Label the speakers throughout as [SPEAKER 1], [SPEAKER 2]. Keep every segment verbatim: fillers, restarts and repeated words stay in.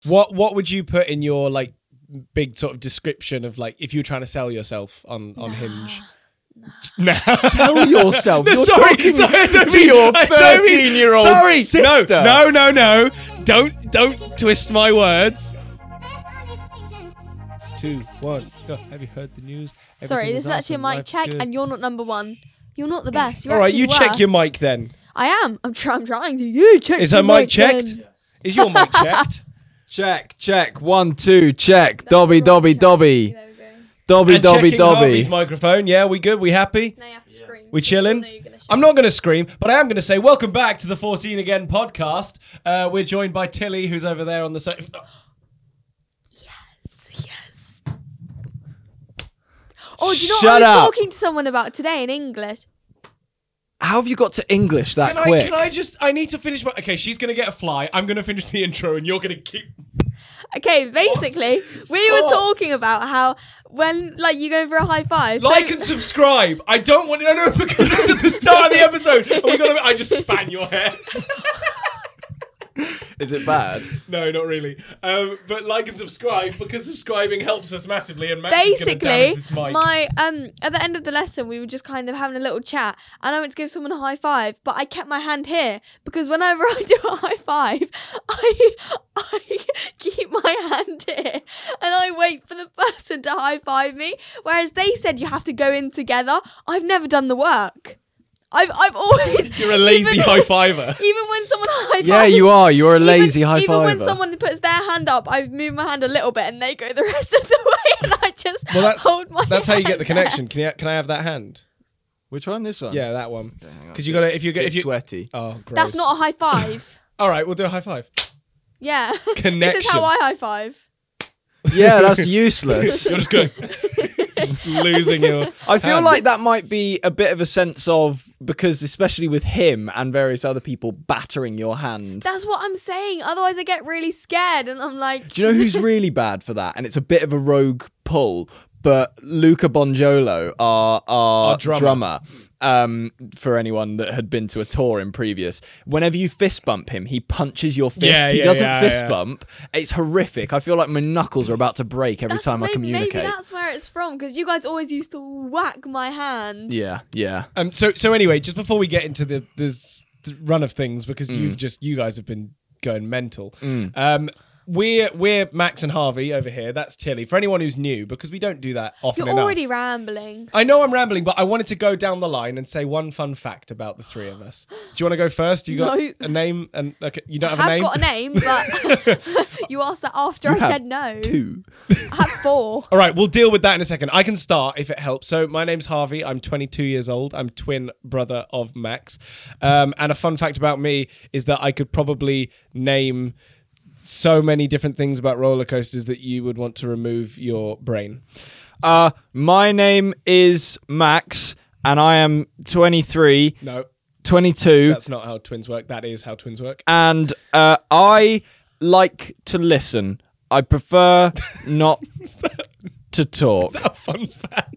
[SPEAKER 1] What What would you put in your like big sort of description of like if you were trying to sell yourself on on nah. Hinge?
[SPEAKER 2] No. Sell yourself.
[SPEAKER 1] No,
[SPEAKER 2] You're
[SPEAKER 1] sorry,
[SPEAKER 2] talking
[SPEAKER 1] sorry, I don't
[SPEAKER 2] to
[SPEAKER 1] mean,
[SPEAKER 2] your
[SPEAKER 1] I don't mean-
[SPEAKER 2] thirteen-year-old
[SPEAKER 1] sorry,
[SPEAKER 2] sister.
[SPEAKER 1] No, no, no, no. Don't don't twist my words. Two, one, go. Have you heard the news? Everything
[SPEAKER 3] Sorry, this is actually a
[SPEAKER 1] awesome.
[SPEAKER 3] mic
[SPEAKER 1] Life's
[SPEAKER 3] check,
[SPEAKER 1] good.
[SPEAKER 3] and you're not number one. You're not the best. You're
[SPEAKER 1] All right,
[SPEAKER 3] actually
[SPEAKER 1] you
[SPEAKER 3] worse.
[SPEAKER 1] check your mic then.
[SPEAKER 3] I am. I'm, try- I'm trying to. You check.
[SPEAKER 1] Is
[SPEAKER 3] your
[SPEAKER 1] her mic checked?
[SPEAKER 3] then.
[SPEAKER 1] Is your mic checked?
[SPEAKER 2] Check, check. One, two, check. Dobby, dobby, dobby.
[SPEAKER 3] There we go.
[SPEAKER 2] Dobby,
[SPEAKER 1] And
[SPEAKER 2] dobby,
[SPEAKER 1] checking
[SPEAKER 2] dobby.
[SPEAKER 1] Harvey's microphone. Yeah, we good? We happy?
[SPEAKER 3] Now you have to scream.
[SPEAKER 1] We chilling?
[SPEAKER 3] No, you're gonna
[SPEAKER 1] I'm not going to scream, but I am going to say welcome back to the fourteen Again podcast. Uh, we're joined by Tilly, who's over there on the side.
[SPEAKER 3] Yes, yes. Oh, do you know
[SPEAKER 2] Shut
[SPEAKER 3] what I was
[SPEAKER 2] up.
[SPEAKER 3] talking to someone about today in English?
[SPEAKER 2] How have you got to English that
[SPEAKER 1] Can
[SPEAKER 2] quick?
[SPEAKER 1] I, can I just, I need to finish my, okay, she's going to get a fly. I'm going to finish the intro and you're going to keep.
[SPEAKER 3] Okay, basically, we were
[SPEAKER 1] Stop.
[SPEAKER 3] talking about how when, like, you go for a high five.
[SPEAKER 1] Like
[SPEAKER 3] so,
[SPEAKER 1] and subscribe. I don't want, no, no, because it's at the start of the episode. And we got I just span your hair.
[SPEAKER 2] Is it bad?
[SPEAKER 1] No, not really. Um, but like and subscribe because subscribing helps us massively. And Max is gonna
[SPEAKER 3] basically,
[SPEAKER 1] damage this mic.
[SPEAKER 3] my um at the end of the lesson, we were just kind of having a little chat, and I went to give someone a high five, but I kept my hand here because whenever I do a high five, I I keep my hand here and I wait for the person to high five me. Whereas they said you have to go in together. I've never done the work. I've I've always
[SPEAKER 1] You're a lazy
[SPEAKER 3] even-
[SPEAKER 1] high fiver.
[SPEAKER 3] Even when someone high fives,
[SPEAKER 2] Yeah, you are. You're a
[SPEAKER 3] even-
[SPEAKER 2] lazy high
[SPEAKER 3] Even when
[SPEAKER 2] fiver.
[SPEAKER 3] someone puts their hand up, I move my hand a little bit and they go the rest of the way, and I just
[SPEAKER 1] Well, that's
[SPEAKER 3] hold my
[SPEAKER 1] that's how you get the
[SPEAKER 3] hand there.
[SPEAKER 1] connection. Can you can I have that hand?
[SPEAKER 2] Which one? This one?
[SPEAKER 1] Yeah, that one.
[SPEAKER 2] hang on.
[SPEAKER 1] Because you got to if you get if
[SPEAKER 2] It's
[SPEAKER 1] you.
[SPEAKER 2] sweaty.
[SPEAKER 1] Oh, gross.
[SPEAKER 3] That's not a high five.
[SPEAKER 1] All right, we'll do a high five.
[SPEAKER 3] Yeah. This is
[SPEAKER 1] Connection.
[SPEAKER 3] how I high five.
[SPEAKER 2] Yeah, that's useless.
[SPEAKER 1] You're just good. Just losing your.
[SPEAKER 2] I feel
[SPEAKER 1] hand.
[SPEAKER 2] like that might be a bit of a sense of, because especially with him and various other people battering your hand.
[SPEAKER 3] That's what I'm saying. Otherwise, I get really scared, and I'm like,
[SPEAKER 2] Do you know who's really bad for that? And it's a bit of a rogue pull, but Luca Bongiolo, our, our,
[SPEAKER 1] Our drummer.
[SPEAKER 2] drummer, um, for anyone that had been to a tour in previous, whenever you fist bump him, he punches your fist.
[SPEAKER 1] Yeah,
[SPEAKER 2] he
[SPEAKER 1] yeah,
[SPEAKER 2] doesn't
[SPEAKER 1] yeah,
[SPEAKER 2] fist
[SPEAKER 1] yeah.
[SPEAKER 2] bump. It's horrific. I feel like my knuckles are about to break every
[SPEAKER 3] that's
[SPEAKER 2] time
[SPEAKER 3] maybe,
[SPEAKER 2] I communicate.
[SPEAKER 3] maybe that's where it's from, because you guys always used to whack my hand.
[SPEAKER 2] Yeah, yeah.
[SPEAKER 1] Um. So so anyway, just before we get into the this the run of things, because
[SPEAKER 2] Mm.
[SPEAKER 1] you've just you guys have been going mental. Um. We're we're Max and Harvey over here. That's Tilly. For anyone who's new, because we don't do that often
[SPEAKER 3] You're
[SPEAKER 1] enough.
[SPEAKER 3] already rambling.
[SPEAKER 1] I know I'm rambling, but I wanted to go down the line and say one fun fact about the three of us. Do you want to go first? You got
[SPEAKER 3] No.
[SPEAKER 1] a name and okay, you don't have,
[SPEAKER 3] I
[SPEAKER 1] a name.
[SPEAKER 3] have got a name, but you asked that after
[SPEAKER 2] You
[SPEAKER 3] I
[SPEAKER 2] have
[SPEAKER 3] said no.
[SPEAKER 2] Two.
[SPEAKER 3] I have four.
[SPEAKER 1] All right, we'll deal with that in a second. I can start if it helps. So my name's Harvey. I'm twenty-two years old. I'm twin brother of Max. Um, and a fun fact about me is that I could probably name so many different things about roller coasters that you would want to remove your brain.
[SPEAKER 2] Uh, my name is Max, and I am twenty-three,
[SPEAKER 1] No,
[SPEAKER 2] twenty-two,
[SPEAKER 1] that's not how twins work. That is how twins work.
[SPEAKER 2] and uh, I like to listen. I prefer not to talk.
[SPEAKER 1] A fun fact.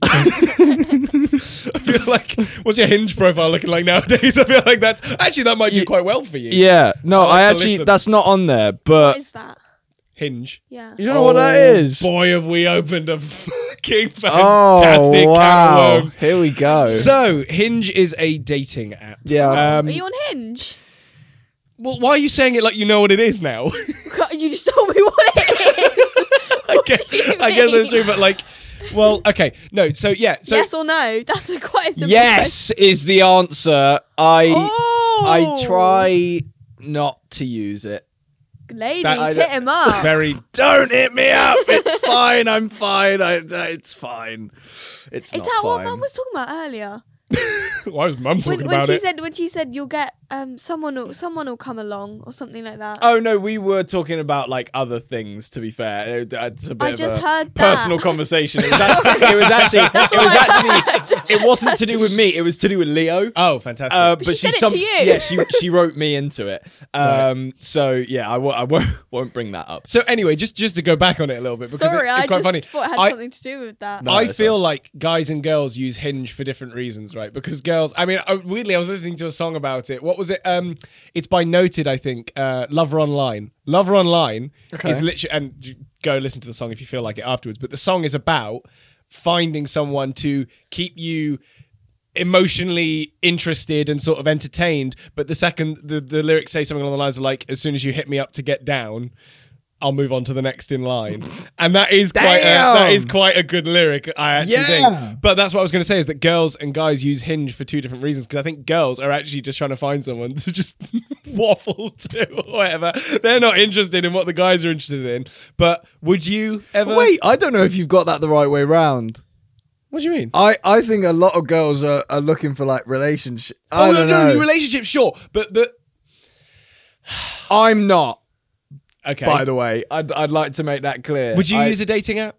[SPEAKER 1] I feel like, what's your Hinge profile looking like nowadays? I feel like that's actually that might do
[SPEAKER 2] Ye-
[SPEAKER 1] quite well for you.
[SPEAKER 2] Yeah, no,
[SPEAKER 1] I like
[SPEAKER 2] I
[SPEAKER 1] to
[SPEAKER 2] actually
[SPEAKER 1] listen.
[SPEAKER 2] that's not on there,
[SPEAKER 3] What
[SPEAKER 2] but
[SPEAKER 3] is that?
[SPEAKER 1] Hinge.
[SPEAKER 3] Yeah.
[SPEAKER 2] you don't know what that is.
[SPEAKER 1] Boy, have we opened a fucking
[SPEAKER 2] Oh
[SPEAKER 1] fantastic can of
[SPEAKER 2] wow!
[SPEAKER 1] worms.
[SPEAKER 2] Here we go.
[SPEAKER 1] So, Hinge is a dating app.
[SPEAKER 2] Yeah.
[SPEAKER 1] Um,
[SPEAKER 3] Are you on Hinge?
[SPEAKER 1] well, why are you saying it like you know what it is now?
[SPEAKER 3] You just told me what it is.
[SPEAKER 1] I guess
[SPEAKER 3] do you
[SPEAKER 1] I guess that's
[SPEAKER 3] mean?
[SPEAKER 1] true, but like, well, okay, no. So yeah, so
[SPEAKER 3] Yes or no? That's a quite a simple
[SPEAKER 2] Yes is the answer. I
[SPEAKER 3] Oh!
[SPEAKER 2] I try not to use it.
[SPEAKER 3] Ladies,
[SPEAKER 1] That's-
[SPEAKER 3] hit him up.
[SPEAKER 1] very.
[SPEAKER 2] Don't hit me up. It's fine. I'm fine. I, it's fine. It's
[SPEAKER 3] Is
[SPEAKER 2] not
[SPEAKER 3] that what
[SPEAKER 2] fine.
[SPEAKER 3] Mum was talking about earlier?
[SPEAKER 1] Why was Mum talking
[SPEAKER 3] When, when
[SPEAKER 1] about
[SPEAKER 3] she
[SPEAKER 1] it?
[SPEAKER 3] said when she said you'll get um someone will someone will come along or something like that.
[SPEAKER 2] Oh no, we were talking about like other things. To be fair, It- it's a bit
[SPEAKER 3] I
[SPEAKER 2] of
[SPEAKER 3] just
[SPEAKER 2] a
[SPEAKER 3] heard that.
[SPEAKER 2] personal conversation. It was actually, it was actually, it
[SPEAKER 3] all
[SPEAKER 2] was
[SPEAKER 3] I
[SPEAKER 2] actually,
[SPEAKER 3] heard.
[SPEAKER 2] it wasn't to do with me. It was to do with Leo.
[SPEAKER 1] Oh, fantastic.
[SPEAKER 2] Uh,
[SPEAKER 3] But she said it to you.
[SPEAKER 2] Yeah, she she wrote me into it. Um, so yeah, I, w- I won't won't bring that up.
[SPEAKER 1] so anyway, just just to go back on it a little bit because
[SPEAKER 3] Sorry,
[SPEAKER 1] it's, it's
[SPEAKER 3] I
[SPEAKER 1] quite
[SPEAKER 3] just
[SPEAKER 1] funny.
[SPEAKER 3] thought it had
[SPEAKER 1] I,
[SPEAKER 3] something to do with that.
[SPEAKER 2] No,
[SPEAKER 1] I
[SPEAKER 2] it's
[SPEAKER 1] feel like guys and girls use Hinge for different reasons, right? Because girls, I mean, uh, weirdly, I was listening to a song about it. What was was it? Um, it's by Noted, I think. Uh, Lover Online. Lover Online
[SPEAKER 2] Okay.
[SPEAKER 1] is literally, and you go listen to the song if you feel like it afterwards. But the song is about finding someone to keep you emotionally interested and sort of entertained. But the second the, the lyrics say something along the lines of like, as soon as you hit me up to get down, I'll move on to the next in line. And that is quite a,
[SPEAKER 2] Damn.
[SPEAKER 1] that is quite a good lyric, I actually
[SPEAKER 2] Yeah.
[SPEAKER 1] think. But that's what I was going to say is that girls and guys use Hinge for two different reasons, because I think girls are actually just trying to find someone to just waffle to or whatever. They're not interested in what the guys are interested in. But would you ever...
[SPEAKER 2] Wait, I don't know if you've got that the right way round.
[SPEAKER 1] What do you mean?
[SPEAKER 2] I, I think a lot of girls are, are looking for like relationship. I
[SPEAKER 1] oh,
[SPEAKER 2] don't
[SPEAKER 1] no,
[SPEAKER 2] know.
[SPEAKER 1] no, relationship, sure. But, but...
[SPEAKER 2] I'm not.
[SPEAKER 1] Okay.
[SPEAKER 2] By the way, I'd I'd like to make that clear.
[SPEAKER 1] Would you
[SPEAKER 2] I,
[SPEAKER 1] use a dating app?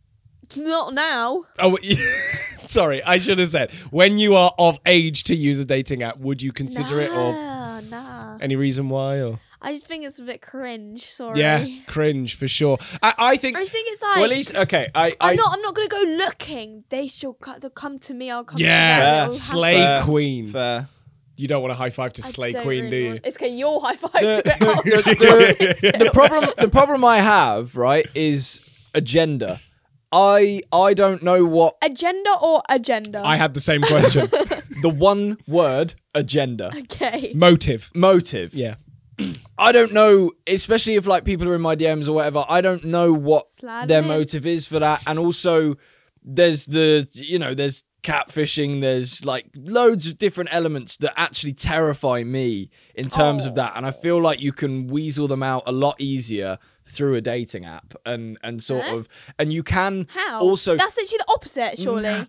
[SPEAKER 3] Not now.
[SPEAKER 1] Oh, sorry, I should have said. When you are of age to use a dating app, would you consider it, or
[SPEAKER 3] Nah, nah.
[SPEAKER 1] any reason why? Or
[SPEAKER 3] I just think it's a bit cringe. Sorry.
[SPEAKER 1] yeah, cringe for sure. I, I think
[SPEAKER 3] I just think it's like.
[SPEAKER 2] Well, at least okay. I I
[SPEAKER 3] I'm not. I'm not gonna go looking. They shall. co- They'll come to me. I'll come
[SPEAKER 1] yeah,
[SPEAKER 3] to them.
[SPEAKER 2] Fair.
[SPEAKER 3] It'll
[SPEAKER 1] slay
[SPEAKER 2] Fair.
[SPEAKER 1] queen.
[SPEAKER 2] fair.
[SPEAKER 1] You don't want to high five to
[SPEAKER 3] happen. I
[SPEAKER 1] slay
[SPEAKER 3] don't
[SPEAKER 1] queen,
[SPEAKER 3] really
[SPEAKER 1] do you?
[SPEAKER 3] want- It's okay. Your high five
[SPEAKER 2] The-
[SPEAKER 3] to it.
[SPEAKER 2] the-
[SPEAKER 3] I'll
[SPEAKER 2] the-
[SPEAKER 3] do it
[SPEAKER 2] the
[SPEAKER 3] still.
[SPEAKER 2] problem the problem I have, right, is agenda. I I don't know what
[SPEAKER 3] Agenda or agenda?
[SPEAKER 1] I had the same question.
[SPEAKER 2] the one word agenda
[SPEAKER 3] Okay.
[SPEAKER 1] Motive.
[SPEAKER 2] motive.
[SPEAKER 1] Yeah.
[SPEAKER 2] I don't know, especially if like people are in my D Ms or whatever. I don't know what
[SPEAKER 3] Slide
[SPEAKER 2] their
[SPEAKER 3] it in.
[SPEAKER 2] motive is for that, and also there's the you know there's catfishing. There's like loads of different elements that actually terrify me in terms
[SPEAKER 3] Oh.
[SPEAKER 2] of that, and I feel like you can weasel them out a lot easier through a dating app, and and sort
[SPEAKER 3] Huh?
[SPEAKER 2] of and you can
[SPEAKER 3] How?
[SPEAKER 2] also
[SPEAKER 3] That's literally the opposite, surely.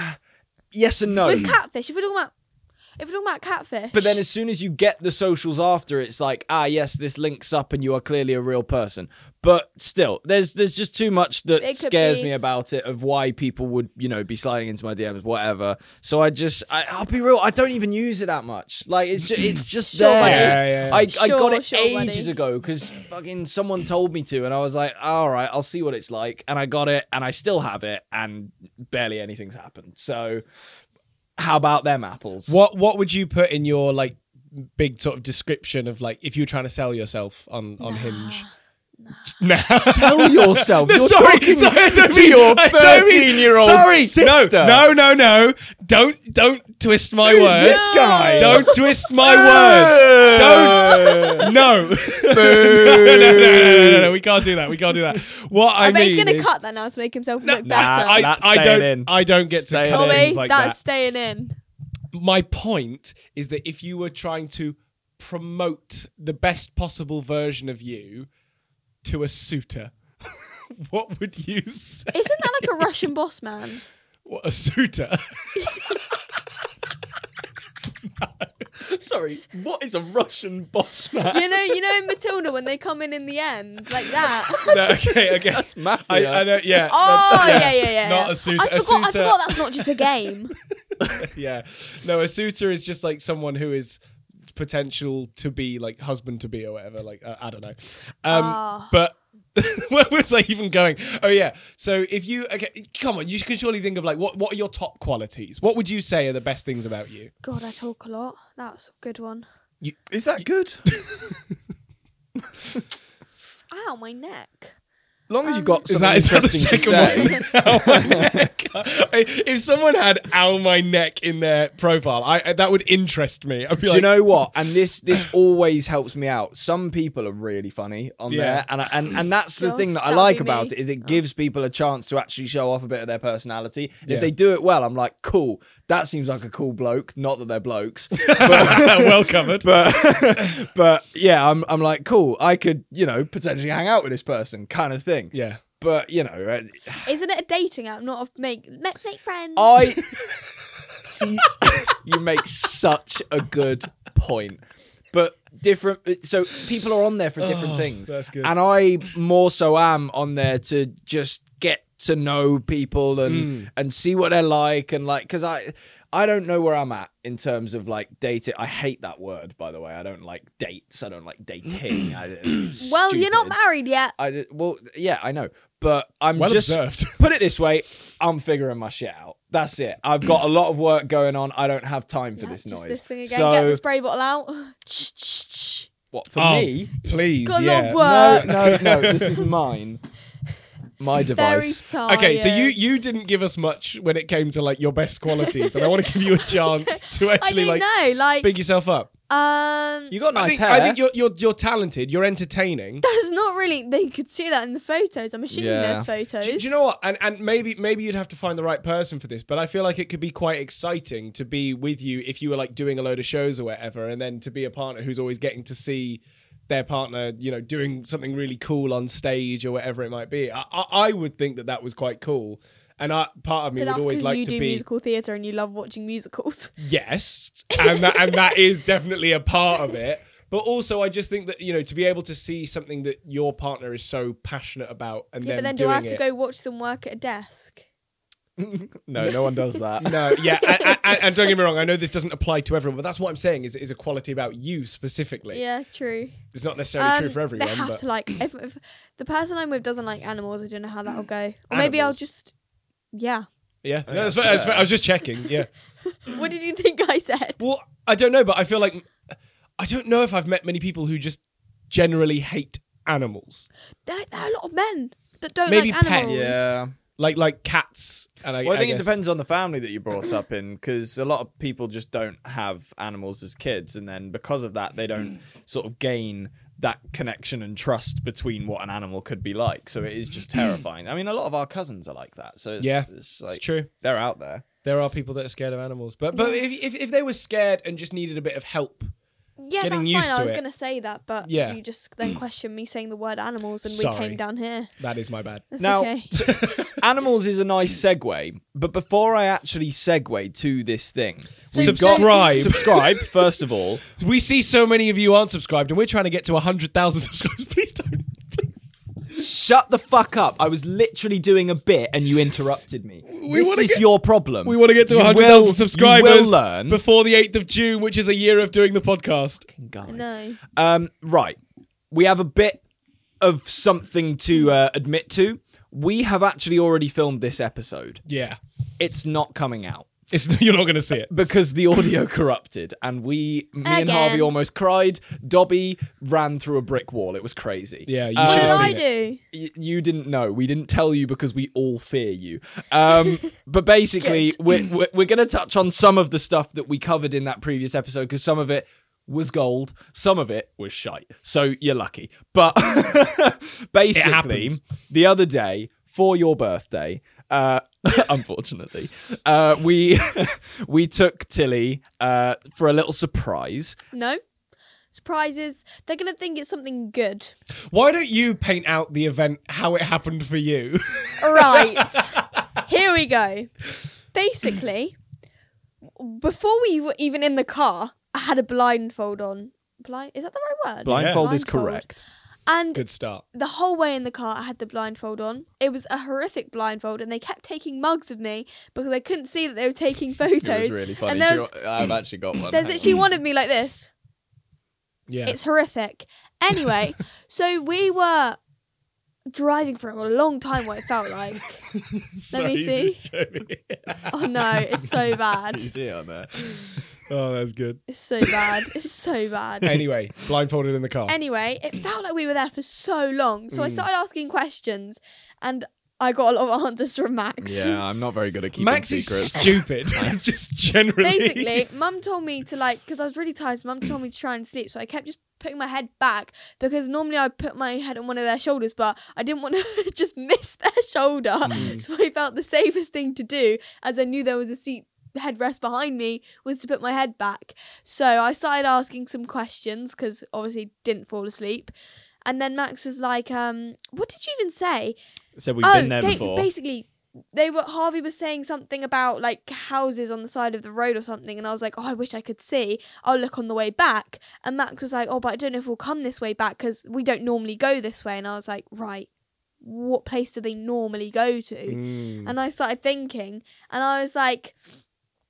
[SPEAKER 2] yes and no.
[SPEAKER 3] With catfish, if we're talking about, if we're talking about catfish.
[SPEAKER 2] But then as soon as you get the socials after, it's like, ah, yes, this links up and you are clearly a real person. But still, there's there's just too much that
[SPEAKER 3] It could
[SPEAKER 2] scares
[SPEAKER 3] be-
[SPEAKER 2] me about it, of why people would, you know, be sliding into my D Ms, whatever. So I just, I, I'll be real, I don't even use it that much. Like, it's just, it's just
[SPEAKER 3] Sure,
[SPEAKER 2] there.
[SPEAKER 3] buddy.
[SPEAKER 1] Yeah, yeah, yeah.
[SPEAKER 2] I, I
[SPEAKER 3] Sure,
[SPEAKER 2] got it
[SPEAKER 3] sure,
[SPEAKER 2] ages
[SPEAKER 3] buddy.
[SPEAKER 2] ago because fucking someone told me to, and I was like, all right, I'll see what it's like. And I got it, and I still have it, and barely anything's happened. So how about them apples?
[SPEAKER 1] What What would you put in your like big sort of description of like if you were trying to sell yourself on on Hinge? Nah.
[SPEAKER 2] Sell yourself. You're
[SPEAKER 1] sorry,
[SPEAKER 2] talking
[SPEAKER 1] sorry, I don't
[SPEAKER 2] to
[SPEAKER 1] mean-
[SPEAKER 2] your
[SPEAKER 1] I don't mean-
[SPEAKER 2] thirteen-year-old
[SPEAKER 1] Sorry,
[SPEAKER 2] sister.
[SPEAKER 1] no, no, no, no. Don't, don't twist my
[SPEAKER 2] Who's
[SPEAKER 1] words.
[SPEAKER 2] this guy?
[SPEAKER 1] Don't twist my words. Don't. No. no, no, no, no, no, no, no. We can't do that. We can't do that. What I,
[SPEAKER 3] I bet
[SPEAKER 1] mean
[SPEAKER 3] he's gonna
[SPEAKER 1] is,
[SPEAKER 3] cut that now to make himself
[SPEAKER 1] No,
[SPEAKER 3] look
[SPEAKER 2] nah,
[SPEAKER 3] better.
[SPEAKER 1] I,
[SPEAKER 2] That's
[SPEAKER 1] I
[SPEAKER 2] staying
[SPEAKER 1] don't.
[SPEAKER 2] in.
[SPEAKER 1] I don't get to
[SPEAKER 2] Staying
[SPEAKER 1] cut
[SPEAKER 2] in.
[SPEAKER 3] Tommy,
[SPEAKER 1] things like
[SPEAKER 3] that's
[SPEAKER 1] that.
[SPEAKER 3] staying in.
[SPEAKER 1] My point is that if you were trying to promote the best possible version of you to a suitor, what would you say?
[SPEAKER 3] Isn't that like a Russian boss man?
[SPEAKER 1] What, a suitor?
[SPEAKER 2] Sorry, what is a Russian boss man?
[SPEAKER 3] You know, you know in Matilda when they come in in the end like that.
[SPEAKER 1] No, okay, okay.
[SPEAKER 2] That's mafia.
[SPEAKER 1] I, I know, yeah.
[SPEAKER 3] Oh
[SPEAKER 1] that's-
[SPEAKER 3] yeah,
[SPEAKER 1] yes,
[SPEAKER 3] yeah, yeah.
[SPEAKER 1] Not
[SPEAKER 3] yeah.
[SPEAKER 1] a suitor.
[SPEAKER 3] I
[SPEAKER 1] a
[SPEAKER 3] forgot. I
[SPEAKER 1] suitor,
[SPEAKER 3] forgot that's not just a game.
[SPEAKER 1] yeah. No, a suitor is just like someone who is potential to be like husband to be or whatever. Like uh, I don't know. Um,
[SPEAKER 3] Ah.
[SPEAKER 1] But where was I even going? Oh yeah. So if you okay, come on, you can surely think of like what what are your top qualities? What would you say are the best things about you?
[SPEAKER 3] God, I talk a lot. That was a good one.
[SPEAKER 2] Is that good?
[SPEAKER 3] Ow, my neck.
[SPEAKER 2] As long as
[SPEAKER 3] Um,
[SPEAKER 2] you've got
[SPEAKER 1] Is
[SPEAKER 2] something
[SPEAKER 1] that, is that the
[SPEAKER 2] interesting to
[SPEAKER 1] second
[SPEAKER 2] say.
[SPEAKER 1] one? Ow, my neck. If someone had "ow my neck" in their profile, I that would interest me. I'd be
[SPEAKER 2] Do
[SPEAKER 1] like,
[SPEAKER 2] you know what? And this this always helps me out. Some people are really funny on
[SPEAKER 1] Yeah.
[SPEAKER 2] there, and I, and and that's the
[SPEAKER 3] Gosh,
[SPEAKER 2] thing that I
[SPEAKER 3] that'd
[SPEAKER 2] like
[SPEAKER 3] be
[SPEAKER 2] about
[SPEAKER 3] me.
[SPEAKER 2] it is it gives people a chance to actually show off a bit of their personality. And
[SPEAKER 1] Yeah.
[SPEAKER 2] if they do it well, I'm like, cool. That seems like a cool bloke. Not that they're blokes,
[SPEAKER 1] well covered.
[SPEAKER 2] but but yeah, I'm I'm like, cool. I could you know potentially hang out with this person, kind of thing.
[SPEAKER 1] Yeah.
[SPEAKER 2] But you know, uh,
[SPEAKER 3] Isn't it a dating app? Not a make. Let's make friends.
[SPEAKER 2] I see you make such a good point. But different so people are on there for different
[SPEAKER 1] Oh,
[SPEAKER 2] things.
[SPEAKER 1] that's good.
[SPEAKER 2] And I more so am on there to just get to know people and
[SPEAKER 1] Mm.
[SPEAKER 2] and see what they're like and like cuz I I don't know where I'm at in terms of like dating. I hate that word, by the way. I don't like dates. I don't like dating. I, it's
[SPEAKER 3] well, you're not
[SPEAKER 2] stupid.
[SPEAKER 3] married yet.
[SPEAKER 2] I well, yeah, I know, but I'm
[SPEAKER 1] Well
[SPEAKER 2] just
[SPEAKER 1] observed.
[SPEAKER 2] put it this way: I'm figuring my shit out. That's it. I've got a lot of work going on. I don't have time for
[SPEAKER 3] Yeah,
[SPEAKER 2] this
[SPEAKER 3] just
[SPEAKER 2] noise.
[SPEAKER 3] this thing again.
[SPEAKER 2] So
[SPEAKER 3] Get the spray bottle out.
[SPEAKER 2] what for
[SPEAKER 1] Oh,
[SPEAKER 2] me?
[SPEAKER 1] please,
[SPEAKER 3] Got a
[SPEAKER 1] yeah.
[SPEAKER 3] lot of work.
[SPEAKER 2] No, no, no. This is mine. My
[SPEAKER 3] Very
[SPEAKER 2] device.
[SPEAKER 3] tired.
[SPEAKER 1] Okay, so you you didn't give us much when it came to like your best qualities, and I want to give you a chance to
[SPEAKER 3] I
[SPEAKER 1] actually
[SPEAKER 3] don't
[SPEAKER 1] like
[SPEAKER 3] know, like
[SPEAKER 1] big yourself up.
[SPEAKER 3] um.
[SPEAKER 2] You got nice
[SPEAKER 1] I think,
[SPEAKER 2] hair.
[SPEAKER 1] I think you're you're you're talented. You're entertaining.
[SPEAKER 3] There's not really. They could see that in the photos. I'm assuming
[SPEAKER 2] Yeah.
[SPEAKER 3] there's photos.
[SPEAKER 1] Do, do you know what? And and maybe maybe you'd have to find the right person for this, but I feel like it could be quite exciting to be with you if you were like doing a load of shows or whatever, and then to be a partner who's always getting to see their partner, you know, doing something really cool on stage or whatever it might be. I I, I would think that that was quite cool. And I, part of me
[SPEAKER 3] But
[SPEAKER 1] would
[SPEAKER 3] that's
[SPEAKER 1] always
[SPEAKER 3] because
[SPEAKER 1] like
[SPEAKER 3] you
[SPEAKER 1] to
[SPEAKER 3] do
[SPEAKER 1] be
[SPEAKER 3] musical theatre and you love watching musicals.
[SPEAKER 1] yes, and that and that is definitely a part of it. But also, I just think that, you know, to be able to see something that your partner is so passionate about, and
[SPEAKER 3] Yeah,
[SPEAKER 1] then
[SPEAKER 3] but then do
[SPEAKER 1] doing
[SPEAKER 3] I have to
[SPEAKER 1] it-
[SPEAKER 3] go watch them work at a desk?
[SPEAKER 2] no, no one does that.
[SPEAKER 1] No, yeah, and, and, and don't get me wrong. I know this doesn't apply to everyone, but that's what I'm saying is is a quality about you specifically.
[SPEAKER 3] Yeah, true.
[SPEAKER 1] It's not necessarily true
[SPEAKER 3] Um,
[SPEAKER 1] for everyone,
[SPEAKER 3] They have
[SPEAKER 1] but
[SPEAKER 3] to like. If, if the person I'm with doesn't like animals, I don't know how that'll go. Or maybe I'll
[SPEAKER 1] Animals.
[SPEAKER 3] just. Yeah.
[SPEAKER 1] yeah, no,
[SPEAKER 2] yeah,
[SPEAKER 1] that's fair, that's
[SPEAKER 2] fair.
[SPEAKER 1] fair. I was just checking. Yeah.
[SPEAKER 3] What did you think I said?
[SPEAKER 1] Well, I don't know, but I feel like I don't know if I've met many people who just generally hate animals,
[SPEAKER 3] There, there are a lot of men that don't
[SPEAKER 1] Maybe
[SPEAKER 3] like
[SPEAKER 1] pets.
[SPEAKER 3] animals.
[SPEAKER 2] Yeah.
[SPEAKER 1] like like cats. And I,
[SPEAKER 2] Well, I think
[SPEAKER 1] guess-
[SPEAKER 2] it depends on the family that you brought up in, because a lot of people just don't have animals as kids, and then because of that, they don't sort of gain that connection and trust between what an animal could be like. So it is just terrifying. I mean, a lot of our cousins are like that. So it's,
[SPEAKER 1] Yeah,
[SPEAKER 2] it's like
[SPEAKER 1] It's true.
[SPEAKER 2] they're out there.
[SPEAKER 1] There are people that are scared of animals, but but if if, if they were scared and just needed a bit of help,
[SPEAKER 3] Yeah,
[SPEAKER 1] Getting
[SPEAKER 3] that's
[SPEAKER 1] used
[SPEAKER 3] fine.
[SPEAKER 1] to
[SPEAKER 3] I was
[SPEAKER 1] it.
[SPEAKER 3] going to say that, but
[SPEAKER 1] Yeah.
[SPEAKER 3] you just then questioned me saying the word animals, and we
[SPEAKER 1] Sorry.
[SPEAKER 3] came down here.
[SPEAKER 1] that is my bad.
[SPEAKER 3] That's
[SPEAKER 2] Now,
[SPEAKER 3] okay.
[SPEAKER 2] Animals is a nice segue, but before I actually segue to this thing,
[SPEAKER 3] So
[SPEAKER 2] we've
[SPEAKER 1] Subscribe.
[SPEAKER 2] got subscribe first of all.
[SPEAKER 1] We see so many of you aren't subscribed, and we're trying to get to one hundred thousand subscribers. Please don't. Please.
[SPEAKER 2] Shut the fuck up! I was literally doing a bit and you interrupted me. this
[SPEAKER 1] wanna
[SPEAKER 2] is
[SPEAKER 1] get-
[SPEAKER 2] your problem.
[SPEAKER 1] We want to get to
[SPEAKER 2] You
[SPEAKER 1] one hundred
[SPEAKER 2] will-
[SPEAKER 1] thousand subscribers
[SPEAKER 2] You will learn.
[SPEAKER 1] before the eighth of June, which is a year of doing the podcast.
[SPEAKER 2] Guy.
[SPEAKER 3] No.
[SPEAKER 2] Um, right. We have a bit of something to uh, admit to. We have actually already filmed this episode.
[SPEAKER 1] Yeah.
[SPEAKER 2] It's not coming out
[SPEAKER 1] It's, you're not going to see it.
[SPEAKER 2] because the audio corrupted, and we, me and
[SPEAKER 3] Again.
[SPEAKER 2] Harvey almost cried. Dobby ran through a brick wall. It was crazy.
[SPEAKER 1] Yeah, you
[SPEAKER 2] Uh,
[SPEAKER 3] What
[SPEAKER 1] should
[SPEAKER 3] did
[SPEAKER 1] have
[SPEAKER 3] I
[SPEAKER 1] seen it.
[SPEAKER 3] do?
[SPEAKER 2] Y- you didn't know. We didn't tell you because we all fear you. Um, but basically,
[SPEAKER 3] Good.
[SPEAKER 2] we're, we're, we're going to touch on some of the stuff that we covered in that previous episode, because some of it was gold, some of it was shite. So you're lucky. But basically,
[SPEAKER 1] happens.
[SPEAKER 2] the other day, for your birthday, uh, unfortunately, uh, we we took Tilly uh, for a little surprise.
[SPEAKER 3] No. Surprises. They're going to think it's something good.
[SPEAKER 1] Why don't you paint out the event, how it happened for you?
[SPEAKER 3] Right. Here we go. Basically, before we were even in the car, I had a blindfold on. Blind? Is that the right word?
[SPEAKER 2] Blindfold is
[SPEAKER 3] Blindfold.
[SPEAKER 2] correct.
[SPEAKER 3] And
[SPEAKER 1] Good start.
[SPEAKER 3] the whole way in the car, I had the blindfold on. It was a horrific blindfold, and they kept taking mugs of me because they couldn't see that they were taking photos.
[SPEAKER 2] It was really funny.
[SPEAKER 3] And
[SPEAKER 2] Do you
[SPEAKER 3] there's,
[SPEAKER 2] know- I've actually got one.
[SPEAKER 3] there's
[SPEAKER 2] Hang
[SPEAKER 3] that she
[SPEAKER 2] on.
[SPEAKER 3] wanted me like this.
[SPEAKER 1] Yeah.
[SPEAKER 3] It's horrific. Anyway, so we were driving for a long time, what it felt like.
[SPEAKER 1] Sorry,
[SPEAKER 3] me
[SPEAKER 1] you
[SPEAKER 3] see.
[SPEAKER 1] just showed me.
[SPEAKER 3] Oh no, it's so bad.
[SPEAKER 2] You see it on there?
[SPEAKER 1] Oh, that's good.
[SPEAKER 3] It's so bad. It's so bad.
[SPEAKER 1] Anyway, blindfolded in the car.
[SPEAKER 3] Anyway, it felt like we were there for so long. So I
[SPEAKER 1] Mm.
[SPEAKER 3] started asking questions, and I got a lot of answers from Max.
[SPEAKER 2] Yeah, I'm not very good at keeping
[SPEAKER 1] Max is
[SPEAKER 2] secrets.
[SPEAKER 1] stupid. Just generally.
[SPEAKER 3] Basically, Mum told me to like, because I was really tired, so Mum told me to try and sleep. So I kept just putting my head back, because normally I put my head on one of their shoulders, but I didn't want to just miss their shoulder.
[SPEAKER 1] Mm.
[SPEAKER 3] So I felt the safest thing to do, as I knew there was a seat headrest behind me, was to put my head back. So I started asking some questions, because obviously didn't fall asleep. And then Max was like, um, what did you even say?
[SPEAKER 2] So we've
[SPEAKER 3] oh,
[SPEAKER 2] been there
[SPEAKER 3] they,
[SPEAKER 2] before.
[SPEAKER 3] basically, they were Harvey was saying something about like houses on the side of the road or something, and I was like, oh, I wish I could see. I'll look on the way back. And Max was like, oh, but I don't know if we'll come this way back because we don't normally go this way. And I was like, right, what place do they normally go to?
[SPEAKER 1] Mm.
[SPEAKER 3] And I started thinking, and I was like,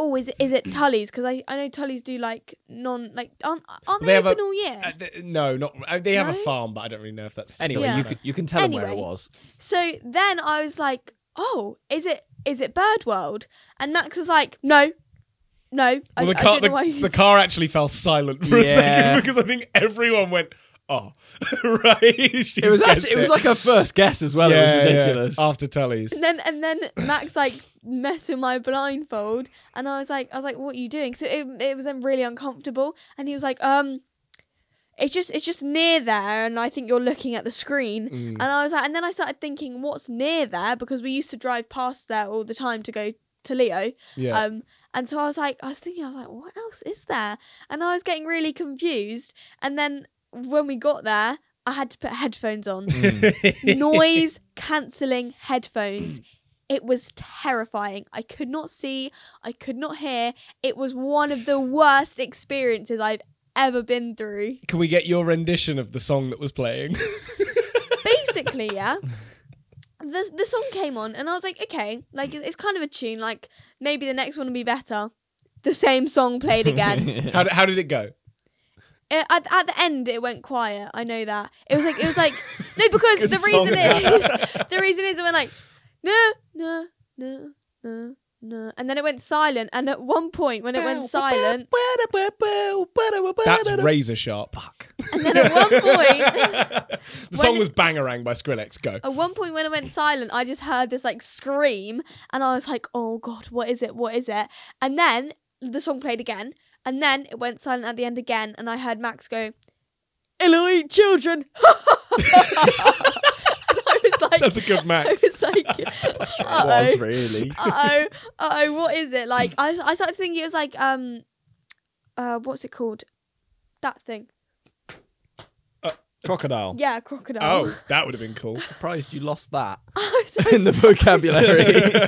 [SPEAKER 3] oh, is it is it Tully's? Because I, I know Tully's do like non like aren't aren't
[SPEAKER 1] They
[SPEAKER 3] they,
[SPEAKER 1] have
[SPEAKER 3] open
[SPEAKER 1] a-
[SPEAKER 3] all year?
[SPEAKER 1] Uh, th- no, not uh, they have a
[SPEAKER 3] No?
[SPEAKER 1] farm, but I don't really know if that's
[SPEAKER 2] Anyway,
[SPEAKER 1] doesn't
[SPEAKER 3] Yeah.
[SPEAKER 2] you
[SPEAKER 1] matter.
[SPEAKER 2] could you can tell him where it
[SPEAKER 3] Anyway.
[SPEAKER 2] was.
[SPEAKER 3] So then I was like, oh, is it is it Bird World? And Max was like, no, no. I,
[SPEAKER 1] Well, the
[SPEAKER 3] I
[SPEAKER 1] car
[SPEAKER 3] don't know
[SPEAKER 1] the,
[SPEAKER 3] why you
[SPEAKER 1] the car actually fell silent for a
[SPEAKER 2] Yeah.
[SPEAKER 1] second because I think everyone went, oh, right. She's
[SPEAKER 2] It was
[SPEAKER 1] guessed
[SPEAKER 2] actually it was like her first guess as well.
[SPEAKER 1] Yeah,
[SPEAKER 2] it was
[SPEAKER 1] yeah,
[SPEAKER 2] ridiculous.
[SPEAKER 1] after Tully's.
[SPEAKER 3] And then and then Max like messed with my blindfold, and I was like, I was like, what are you doing? So it it was then really uncomfortable, and he was like, um, it's just it's just near there, and I think you're looking at the screen.
[SPEAKER 1] Mm.
[SPEAKER 3] And I was like, and then I started thinking, what's near there? Because we used to drive past there all the time to go to Leo.
[SPEAKER 1] Yeah.
[SPEAKER 3] Um, and so I was like, I was thinking, I was like, what else is there? And I was getting really confused. And then when we got there, I had to put headphones on. Noise cancelling headphones. It was terrifying. I could not see, I could not hear. It was one of the worst experiences I've ever been through.
[SPEAKER 1] Can we get your rendition of the song that was playing?
[SPEAKER 3] Basically, yeah. The the song came on and I was like, okay, like it's kind of a tune, like maybe the next one will be better. The same song played again.
[SPEAKER 1] how, did, how did it go?
[SPEAKER 3] It, at, at the end it went quiet. I know that. It was like it was like no, because
[SPEAKER 1] Good
[SPEAKER 3] the reason
[SPEAKER 1] song.
[SPEAKER 3] is the reason is it went like no no no no no, and then it went silent. And at one point when it went silent,
[SPEAKER 1] That's razor sharp. Fuck.
[SPEAKER 3] and then at one point
[SPEAKER 1] The song
[SPEAKER 3] When-
[SPEAKER 1] was Bangarang by Skrillex. Go.
[SPEAKER 3] At one point when it went silent, I just heard this like scream, and I was like, "Oh God, what is it? What is it?" And then the song played again, and then it went silent at the end again, and I heard Max go, "Elite children." And I was like,
[SPEAKER 1] That's a good
[SPEAKER 3] I
[SPEAKER 1] Max.
[SPEAKER 3] was like,
[SPEAKER 2] It was
[SPEAKER 3] "Uh-oh,
[SPEAKER 2] really.
[SPEAKER 3] uh-oh, uh-oh, what is it?" Like I, I started thinking it was like um, uh, what's it called? That thing.
[SPEAKER 2] Crocodile.
[SPEAKER 3] Yeah, crocodile.
[SPEAKER 1] Oh, that would have been cool.
[SPEAKER 2] Surprised you lost that
[SPEAKER 3] I was,
[SPEAKER 2] in the vocabulary.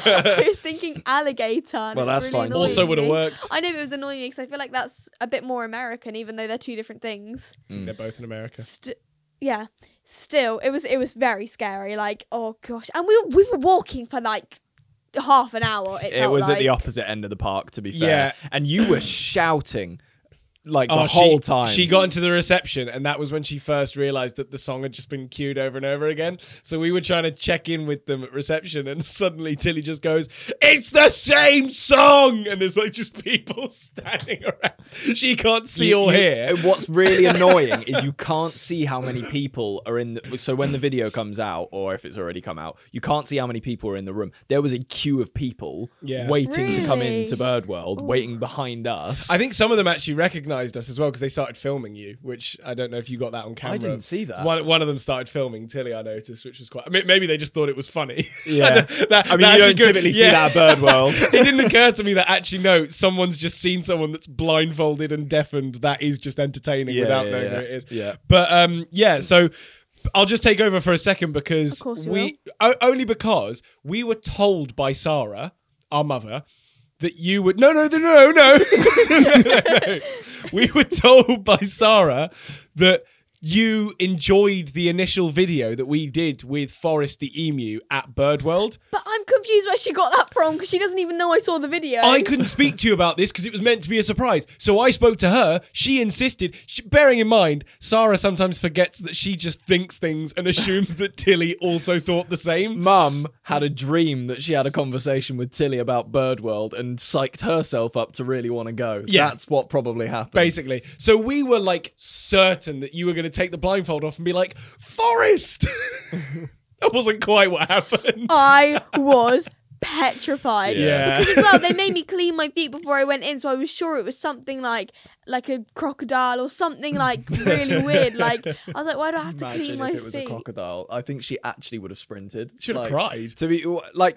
[SPEAKER 3] I was thinking alligator. and
[SPEAKER 2] Well,
[SPEAKER 3] it was
[SPEAKER 2] that's
[SPEAKER 3] really
[SPEAKER 2] fine too.
[SPEAKER 3] annoying
[SPEAKER 1] Also would have
[SPEAKER 3] me.
[SPEAKER 1] worked.
[SPEAKER 3] I know it was annoying me because I feel like that's a bit more American, even though they're two different things.
[SPEAKER 1] They're both in America.
[SPEAKER 3] St- yeah, still, it was it was very scary. Like, oh gosh, and we were, we were walking for like half an hour. It,
[SPEAKER 2] It
[SPEAKER 3] felt
[SPEAKER 2] was
[SPEAKER 3] like.
[SPEAKER 2] at the opposite end of the park, to be fair.
[SPEAKER 1] Yeah.
[SPEAKER 2] And you were shouting like the
[SPEAKER 1] Oh,
[SPEAKER 2] whole
[SPEAKER 1] she,
[SPEAKER 2] time.
[SPEAKER 1] She got into the reception, and that was when she first realised that the song had just been cued over and over again. So we were trying to check in with them at reception, and suddenly Tilly just goes, "It's the same song!" And there's like just people standing around. She can't see
[SPEAKER 2] You-
[SPEAKER 1] or
[SPEAKER 2] you-
[SPEAKER 1] hear.
[SPEAKER 2] What's really annoying is you can't see how many people are in the. So when the video comes out, or if it's already come out, you can't see how many people are in the room. There was a queue of people
[SPEAKER 1] Yeah.
[SPEAKER 2] waiting to come
[SPEAKER 3] Really?
[SPEAKER 2] into Bird World, waiting behind us.
[SPEAKER 1] I think some of them actually recognised us as well because they started filming you, which I don't know if you got that on camera.
[SPEAKER 2] didn't see that.
[SPEAKER 1] One, one of them started filming Tilly, I noticed, which was quite. I mean, maybe they just thought it was funny.
[SPEAKER 2] Yeah.
[SPEAKER 1] That-
[SPEAKER 2] I mean,
[SPEAKER 1] that
[SPEAKER 2] you
[SPEAKER 1] actually
[SPEAKER 2] don't
[SPEAKER 1] could-
[SPEAKER 2] typically see
[SPEAKER 1] yeah.
[SPEAKER 2] that at Bird World.
[SPEAKER 1] It didn't occur to me that actually, no, someone's just seen someone that's blindfolded and deafened. That is just entertaining
[SPEAKER 2] Yeah,
[SPEAKER 1] without
[SPEAKER 2] yeah,
[SPEAKER 1] knowing
[SPEAKER 2] yeah.
[SPEAKER 1] who it is.
[SPEAKER 2] Yeah.
[SPEAKER 1] But um, yeah, so I'll just take over for a second because
[SPEAKER 3] Of course you
[SPEAKER 1] we o- only because we were told by Sarah, our mother, that you would no no no no no, no, no, no. We were told by Sarah that you enjoyed the initial video that we did with Forrest the emu at Birdworld.
[SPEAKER 3] But I'm confused where she got that from because she doesn't even know I saw the video.
[SPEAKER 1] I couldn't speak to you about this because it was meant to be a surprise. So I spoke to her. She insisted. She, bearing in mind, Sarah sometimes forgets that she just thinks things and assumes that Tilly also thought the same.
[SPEAKER 2] Mum had a dream that she had a conversation with Tilly about Bird World and psyched herself up to really want to go.
[SPEAKER 1] Yeah.
[SPEAKER 2] That's what probably happened.
[SPEAKER 1] Basically. So we were like certain that you were going to take the blindfold off and be like, Forrest! That wasn't quite what happened.
[SPEAKER 3] I was petrified.
[SPEAKER 1] Yeah.
[SPEAKER 3] Because as well, they made me clean my feet before I went in, so I was sure it was something like like a crocodile or something like really weird. Like I was like, why do I have to
[SPEAKER 2] Imagine
[SPEAKER 3] clean
[SPEAKER 2] if
[SPEAKER 3] my
[SPEAKER 2] it was
[SPEAKER 3] feet?
[SPEAKER 2] a crocodile. I think she actually would have sprinted.
[SPEAKER 1] Should have
[SPEAKER 2] Like,
[SPEAKER 1] cried.
[SPEAKER 2] To be like,